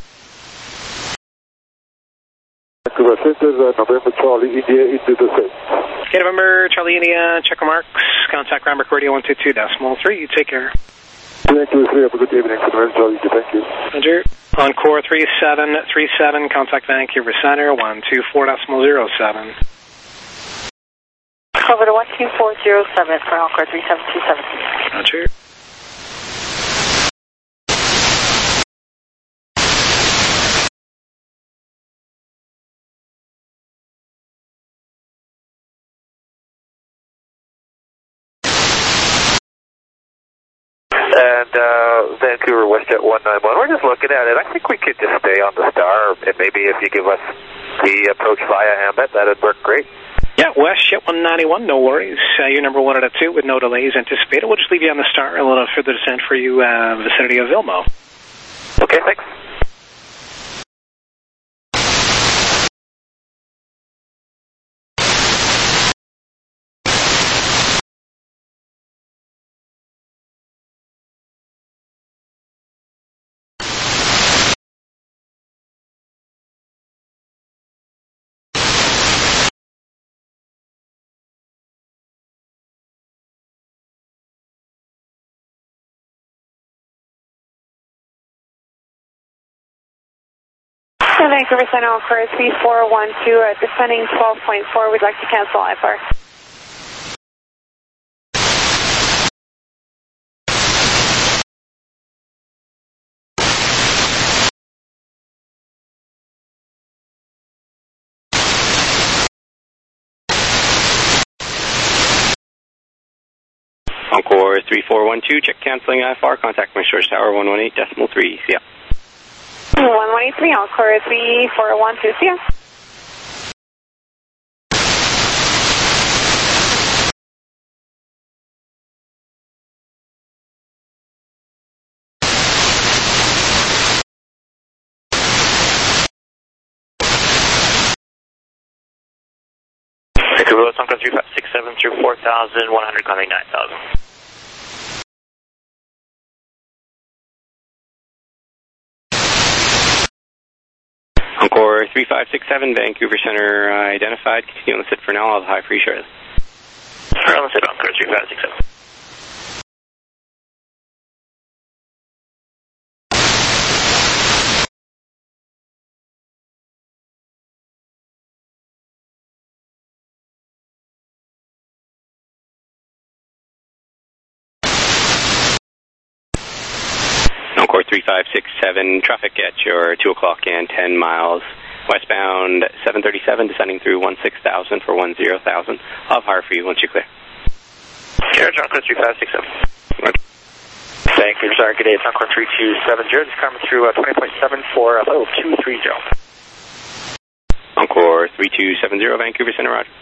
Vancouver Center, uh, November Charlie India into the same. Okay, November Charlie India, check remarks, contact Ramberg Radio one two two decimal three, you take care. Thank you, have a good evening, November Charlie India, thank you. Roger. Encore three seven three seven, contact Vancouver Center, one two four decimal zero seven. Over to one two four zero seven for Encore three seven two seven. Roger. And uh, Vancouver WestJet one ninety-one, we're just looking at it. I think we could just stay on the Star, and maybe if you give us the approach via Ambat, that'd work great. Yeah, WestJet one ninety-one, no worries. Uh, you're number one out of two with no delays anticipated. We'll just leave you on the Star, a little further descent for you, uh, vicinity of Vilmo. Okay, thanks. Vancouver Center, Encore three four one two, uh, descending twelve point four, we'd like to cancel I F R. Encore three four one two, check canceling I F R, contact my source tower one one eight decimal three, see ya. one one eight three, Encore three four one two, see ya. Vancouver Lewis, Encore three five six seven through four thousand one hundred, climbing nine thousand. Encore three five six seven, Vancouver Center uh, identified. Continue on the sit for now. I'll have high free shortly. We're on the sit, Encore three five six seven. Encore three five six seven, traffic at your two o'clock and ten miles. Westbound seven thirty-seven, descending through one six thousand for one zero thousand. I'll have higher for you once you're clear. Here, John Code three five six seven. Thank you, sorry, good day. It's Encore three two seven zero, just coming through uh, twenty point seven for uh, level two three zero. Encore three two seven zero, Vancouver Center, roger.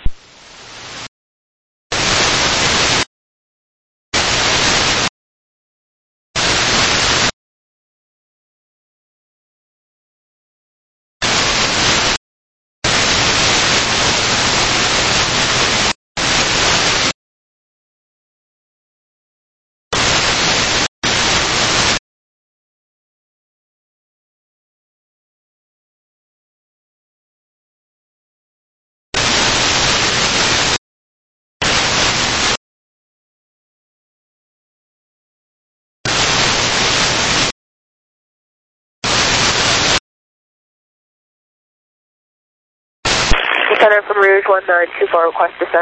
Center from Rouge one nine two four, request descent.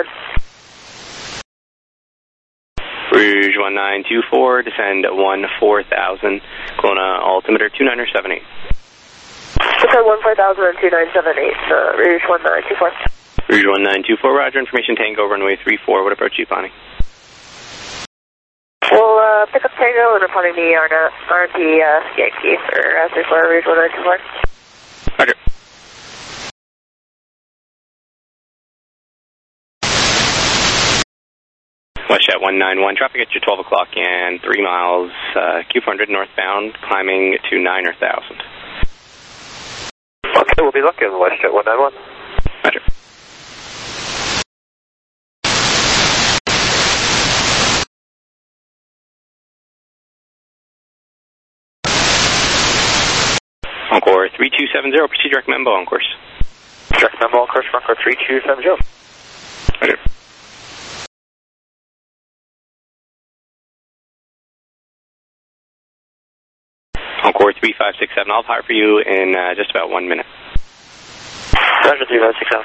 Rouge one nine two four, descend one four thousand, Kelowna altimeter two nine seven eight. Descend one four thousand and two nine seven eight, uh, Rouge one nine two four. Rouge one nine two four, roger, information Tango, runway three four, what approach are you planning? We'll uh, pick up Tango and reporting the R and P uh, Yankee for uh, three four, Rouge one nine two four. Roger. Westjet one nine one, traffic at your twelve o'clock and three miles, uh, Q four hundred northbound, climbing to nine thousand. Okay, we'll be looking, Westjet one nine one. Roger. Encore three two seven zero, proceed direct Membo on course. Direct Membo on course for Encore three two seven zero. Roger. Encore three five six seven, I'll hire for you in uh, just about one minute. Roger, three five six seven.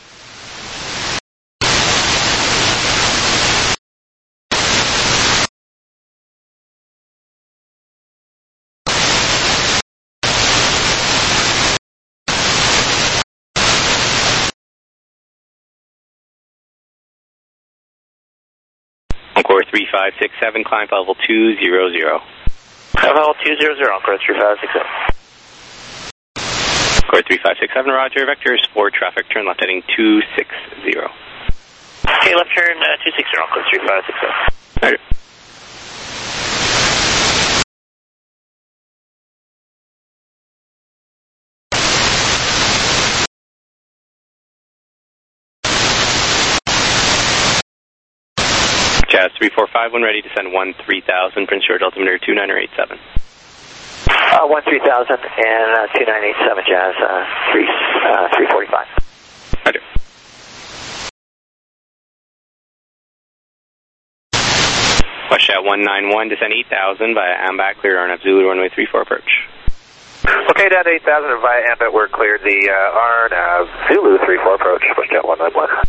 Encore three five six seven, climb level two zero zero. Level two zero zero, Encore three five six seven. Encore three five six seven, roger, vectors for traffic, turn left heading two six zero. Okay, left turn uh, two six zero, Encore three five six seven. Roger. Jazz three four five one, ready to send one three thousand, Prince George altimeter two nine eight seven. Uh, one three thousand and uh, two nine eight seven, Jazz uh, three uh, three forty five. Roger. Westjet one nine one, descend eight thousand via Ambac, clear R N F Zulu runway three four approach. Okay, down to eight thousand and via Ambit, we're cleared the uh, R N F Zulu three four approach, Westjet one nine one.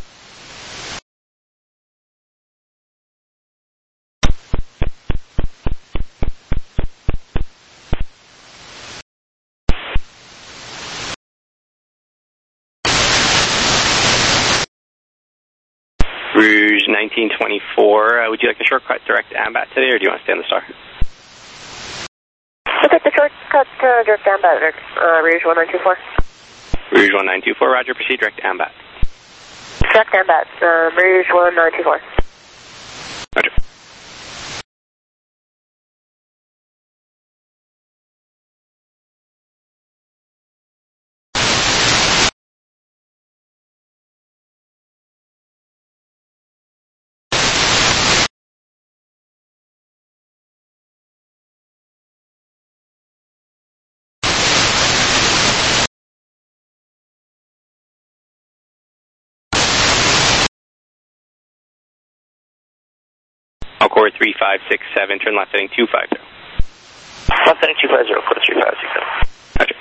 Rouge nineteen twenty-four, uh, would you like a shortcut direct to Ambat today, or do you want to stay on the star? We'll take the shortcut uh, direct to Ambat, uh, Rouge one nine two four. Rouge one nine two four, roger, proceed direct to Ambat. Direct to Ambat, uh, Rouge one nine two four. Roger. Encore three five six seven, turn left heading two five zero. Left heading two five zero, quarter three five six seven. Roger.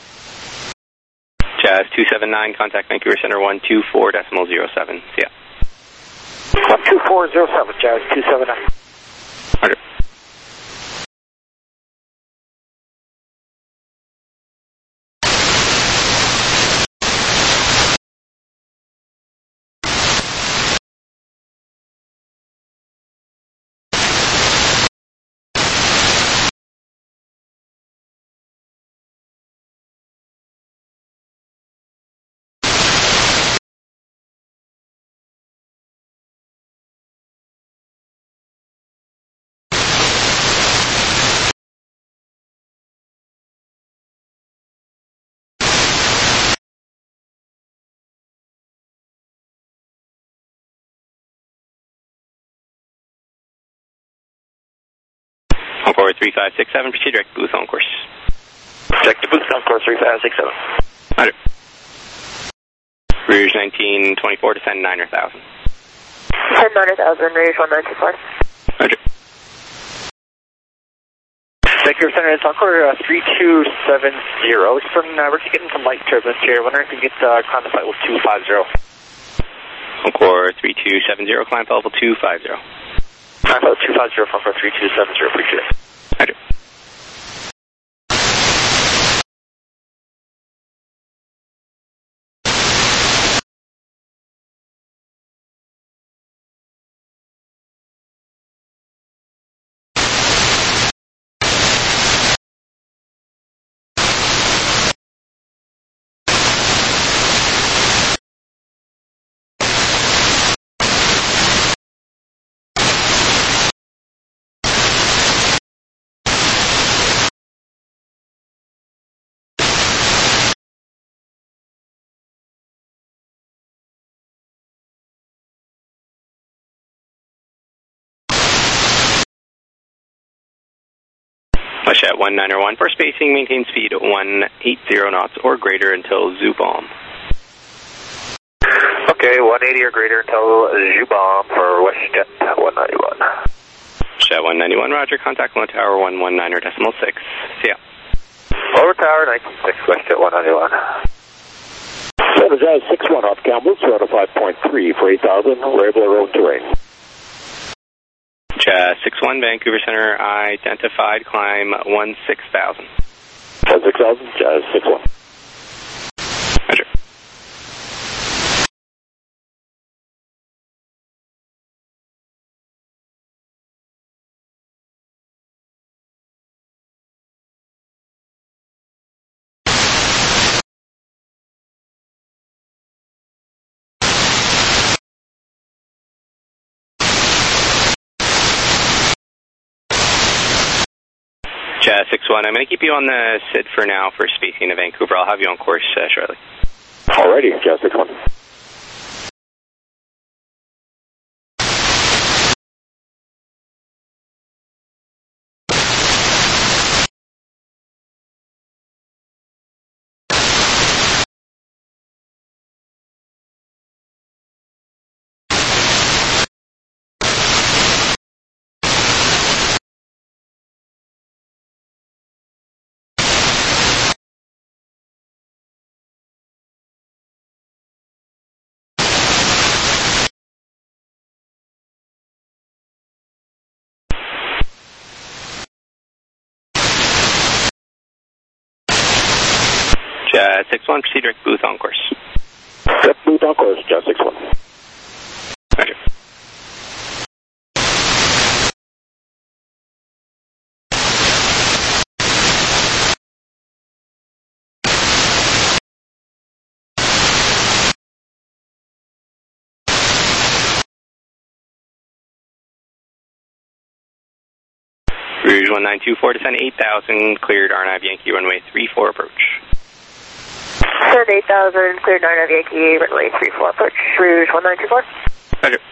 Jazz two seven nine, contact Vancouver Center one two four decimal zero seven. See ya. one two four zero seven, Jazz two seven nine. Roger. Encore three five six seven, proceed direct booth on course. Check the booth on course three five six seven. Roger. Rouge nineteen twenty-four, descend niner thousand. Descend niner thousand, Rouge one nine two four. Roger. Vancouver Center, it's Encore uh, three two seven zero. Just from, uh, we're getting some light turbulence here. Wondering if we can get uh, climb flight level two five zero. Encore three two seven zero, climb level two five zero. Climb level two five zero from Encore three two seven zero, appreciate it. Roger. Westjet one niner one, for spacing, maintain speed one eighty knots or greater until Zubom. Okay, one eighty or greater until Zubom for Westjet one ninety-one. Westjet one ninety-one, roger, contact low tower one one niner decimal six. See ya. Over tower nineteen six, Westjet one ninety-one. Center Jazz six one off Campbell, two oh five point three for eight thousand, Rainbow Road terrain. Jazz six one, Vancouver Center, identified, climb one six thousand. Jazz six thousand, Jazz six one. Roger. Jazz six one, I'm going to keep you on the S I D for now for spacing to Vancouver. I'll have you on course uh, shortly. Alrighty, Jazz six one. Jazz six one, proceed direct booth on course. Direct booth on course, Jazz six one. Roger. Rouge one nine two four, descend eight thousand, cleared R N A V Yankee runway three four approach. Descend eight thousand, cleared R N A V Yankee runway three four approach, Rouge one nine two four. Roger.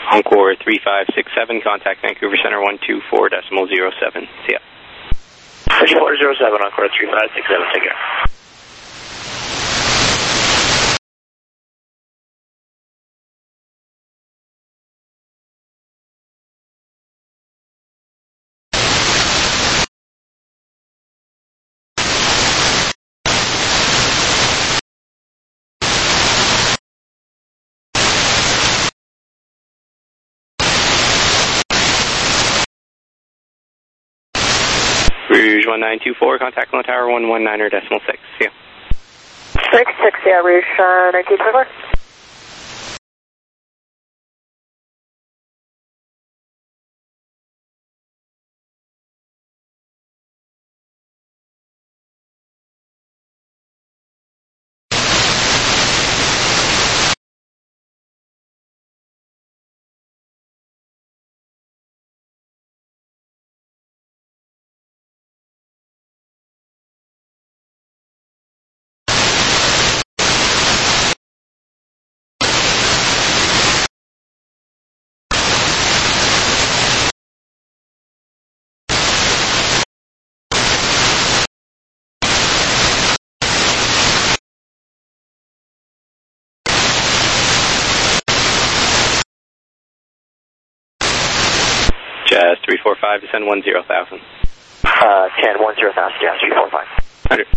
Encore three five six seven, contact Vancouver Center one two four decimal zero seven. See ya. one two four zero seven, Encore three five six seven, take care. Rouge one nine two four, contact Lone Tower one one niner decimal six. See ya. six six, yeah, Rouge uh, nineteen two four. Jazz three four five, descend one zero thousand. Uh, ten one zero thousand, Jazz three four five. one hundred.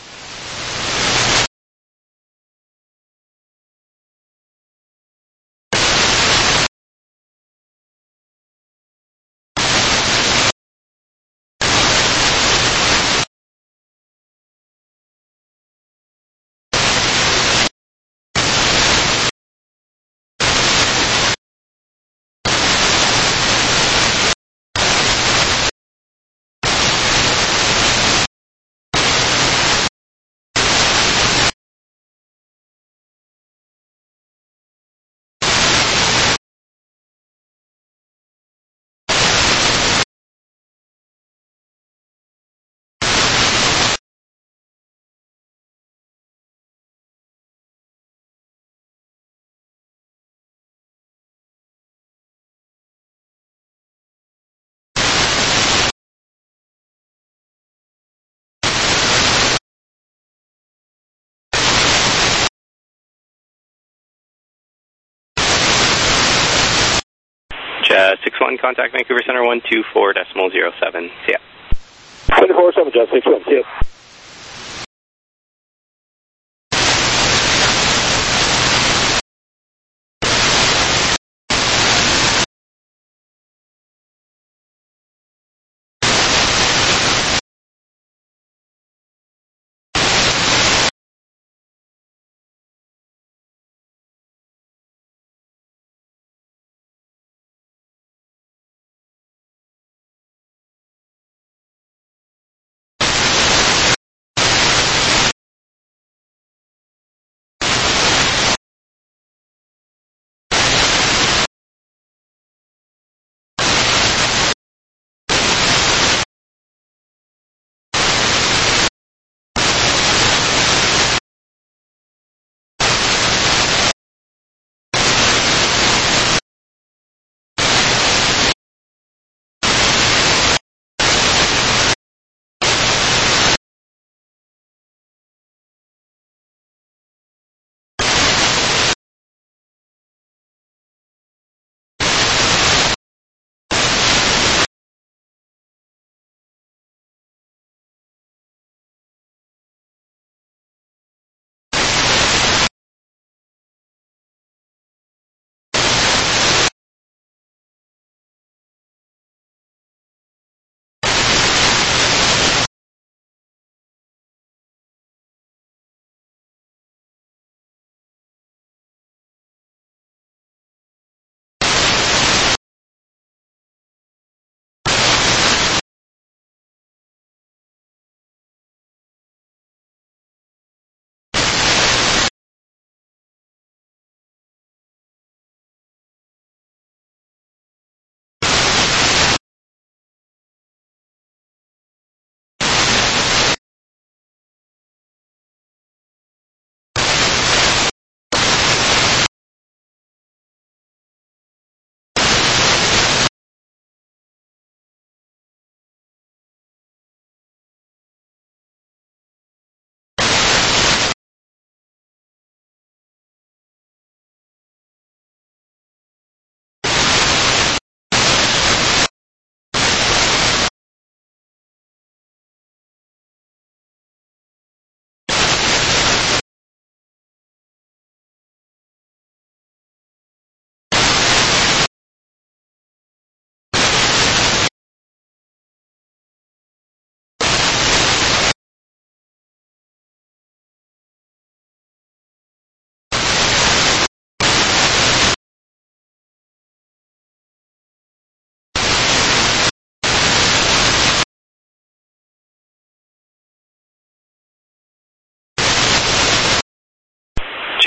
Jazz six one, contact Vancouver Center one two four decimal zero seven. See ya. one two four seven, Jazz six one, see ya.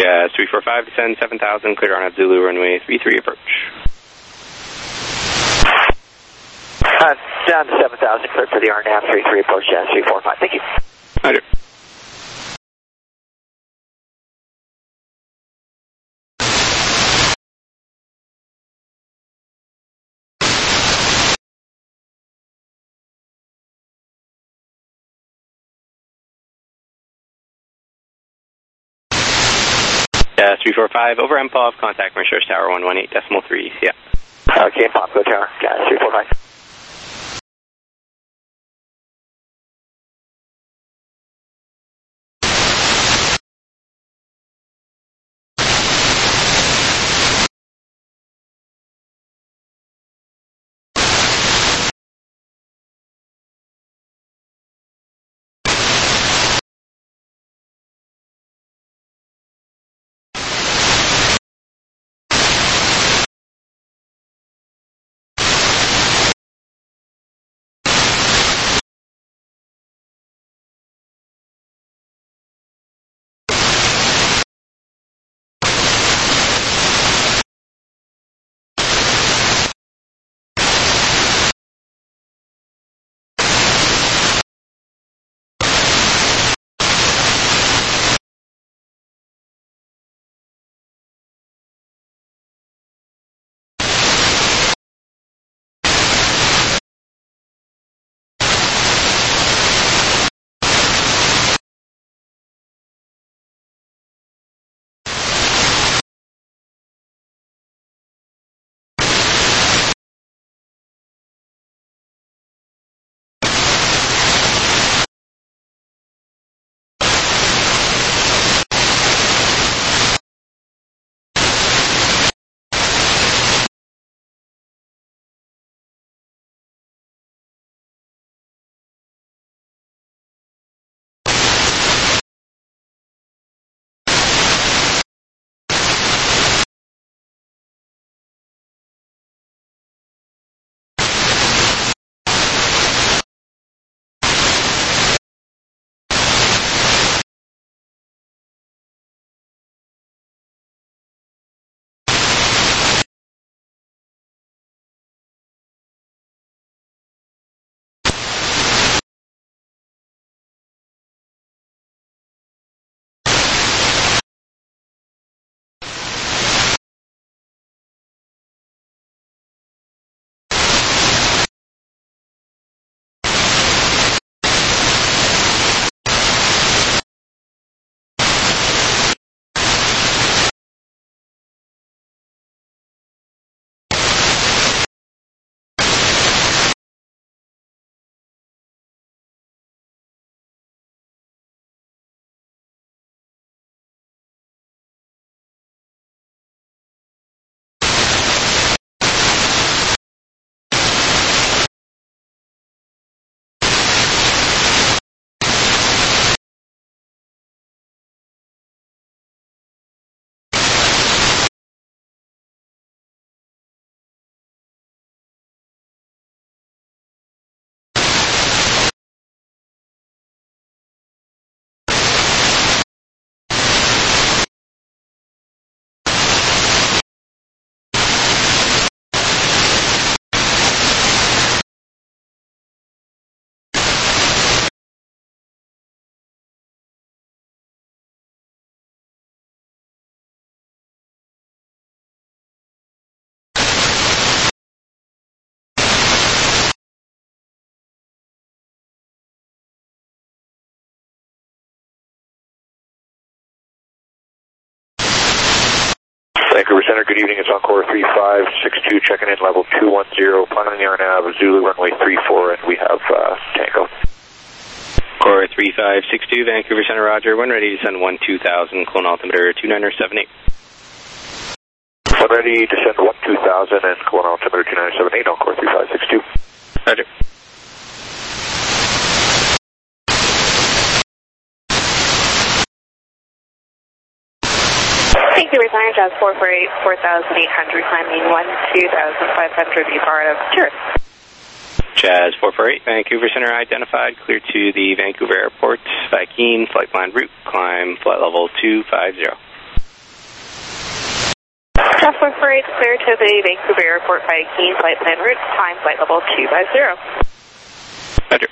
Jazz three four five, descend seven thousand, clear on at Zulu runway three three approach. Uh, down to seven thousand, clear for the R N A V three three approach, Jazz three four five. Thank you. Roger. Uh, three four five, over M P O V, contact Mercer's Tower one one eight decimal three, yeah. Okay, Pop, go tower, Jazz three four five. Vancouver Center, good evening. It's Encore three five six two, checking in level two one zero, planning the R N A V, Zulu runway three four, and we have uh, Tango. Encore three five six two, Vancouver Center, roger. When ready to send one two thousand, clone altimeter two niner seven eight. When ready to send one two thousand and clone altimeter two niner seven eight, Encore three five six two. Roger. Thank you, return Jazz four four eight, four thousand eight hundred, climbing one two thousand five hundred, be part of Tourist. Jazz four four eight, Vancouver Center identified, clear to the Vancouver Airport, Viking, flight plan route, climb flight level two five zero. eight, clear to the Vancouver Airport by Keene flight plan route, time flight level two five zero. Roger.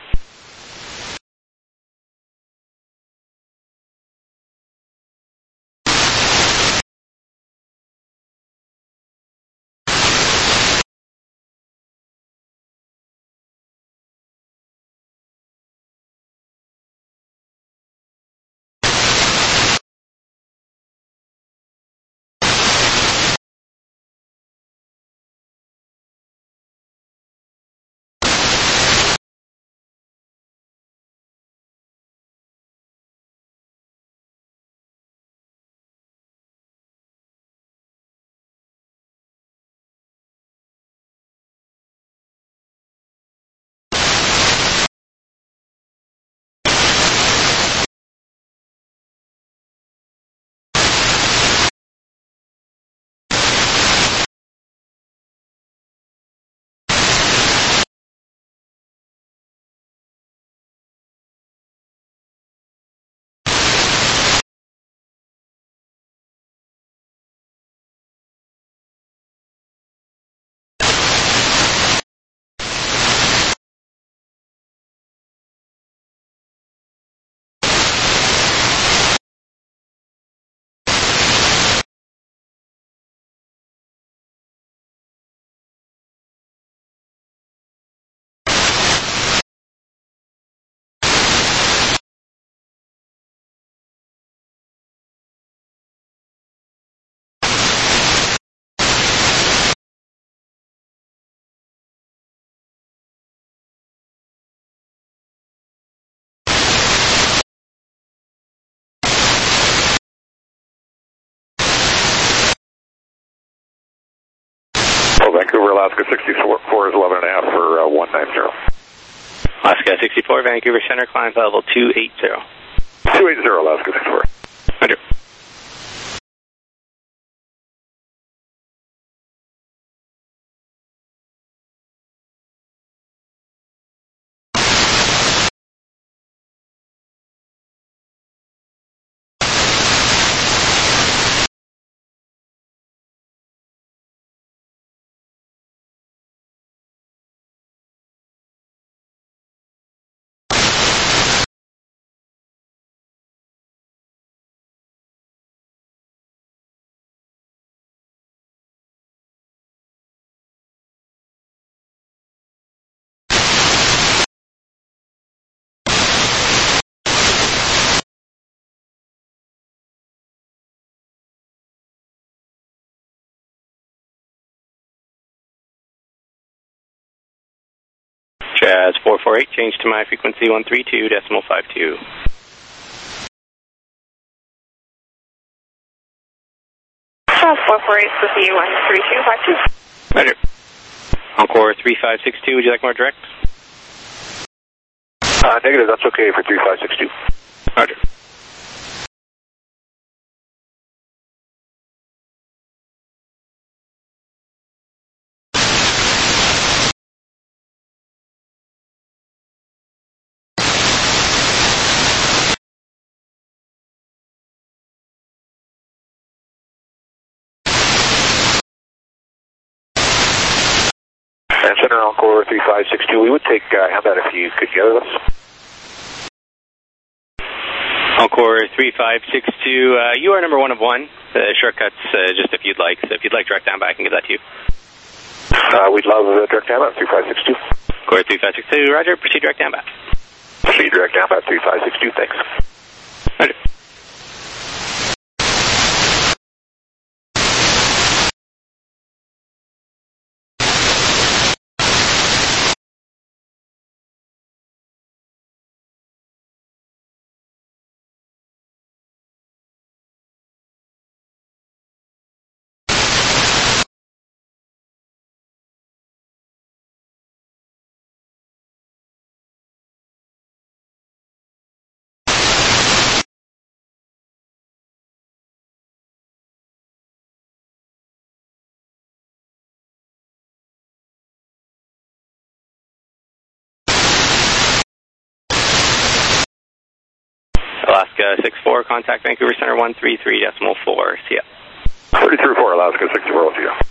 Vancouver, Alaska sixty-four is eleven and a half for uh, one nine zero. Alaska sixty-four, Vancouver Center, climb level two eight zero. two eight zero, Alaska sixty-four. Roger. Jazz four four eight, change to my frequency one three two decimal five two. Jazz four four eight with you one three two five two. Roger. Encore three five six two, would you like more direct? Uh, negative, that's okay for three five six two. Roger. And Center Encore three five six two, we would take uh, Hamlet if you could get us. Encore three five six two, uh, you are number one of one. The shortcuts, uh, just if you'd like. So if you'd like direct down back, I can give that to you. Uh, we'd love uh, direct down back, three five six two. Encore three five six two, roger, proceed direct down back. Proceed direct down back, three five six two, thanks. Roger. Alaska six four, contact Vancouver Center one three three decimal four, see ya. thirty-three four, Alaska sixty-four, see ya.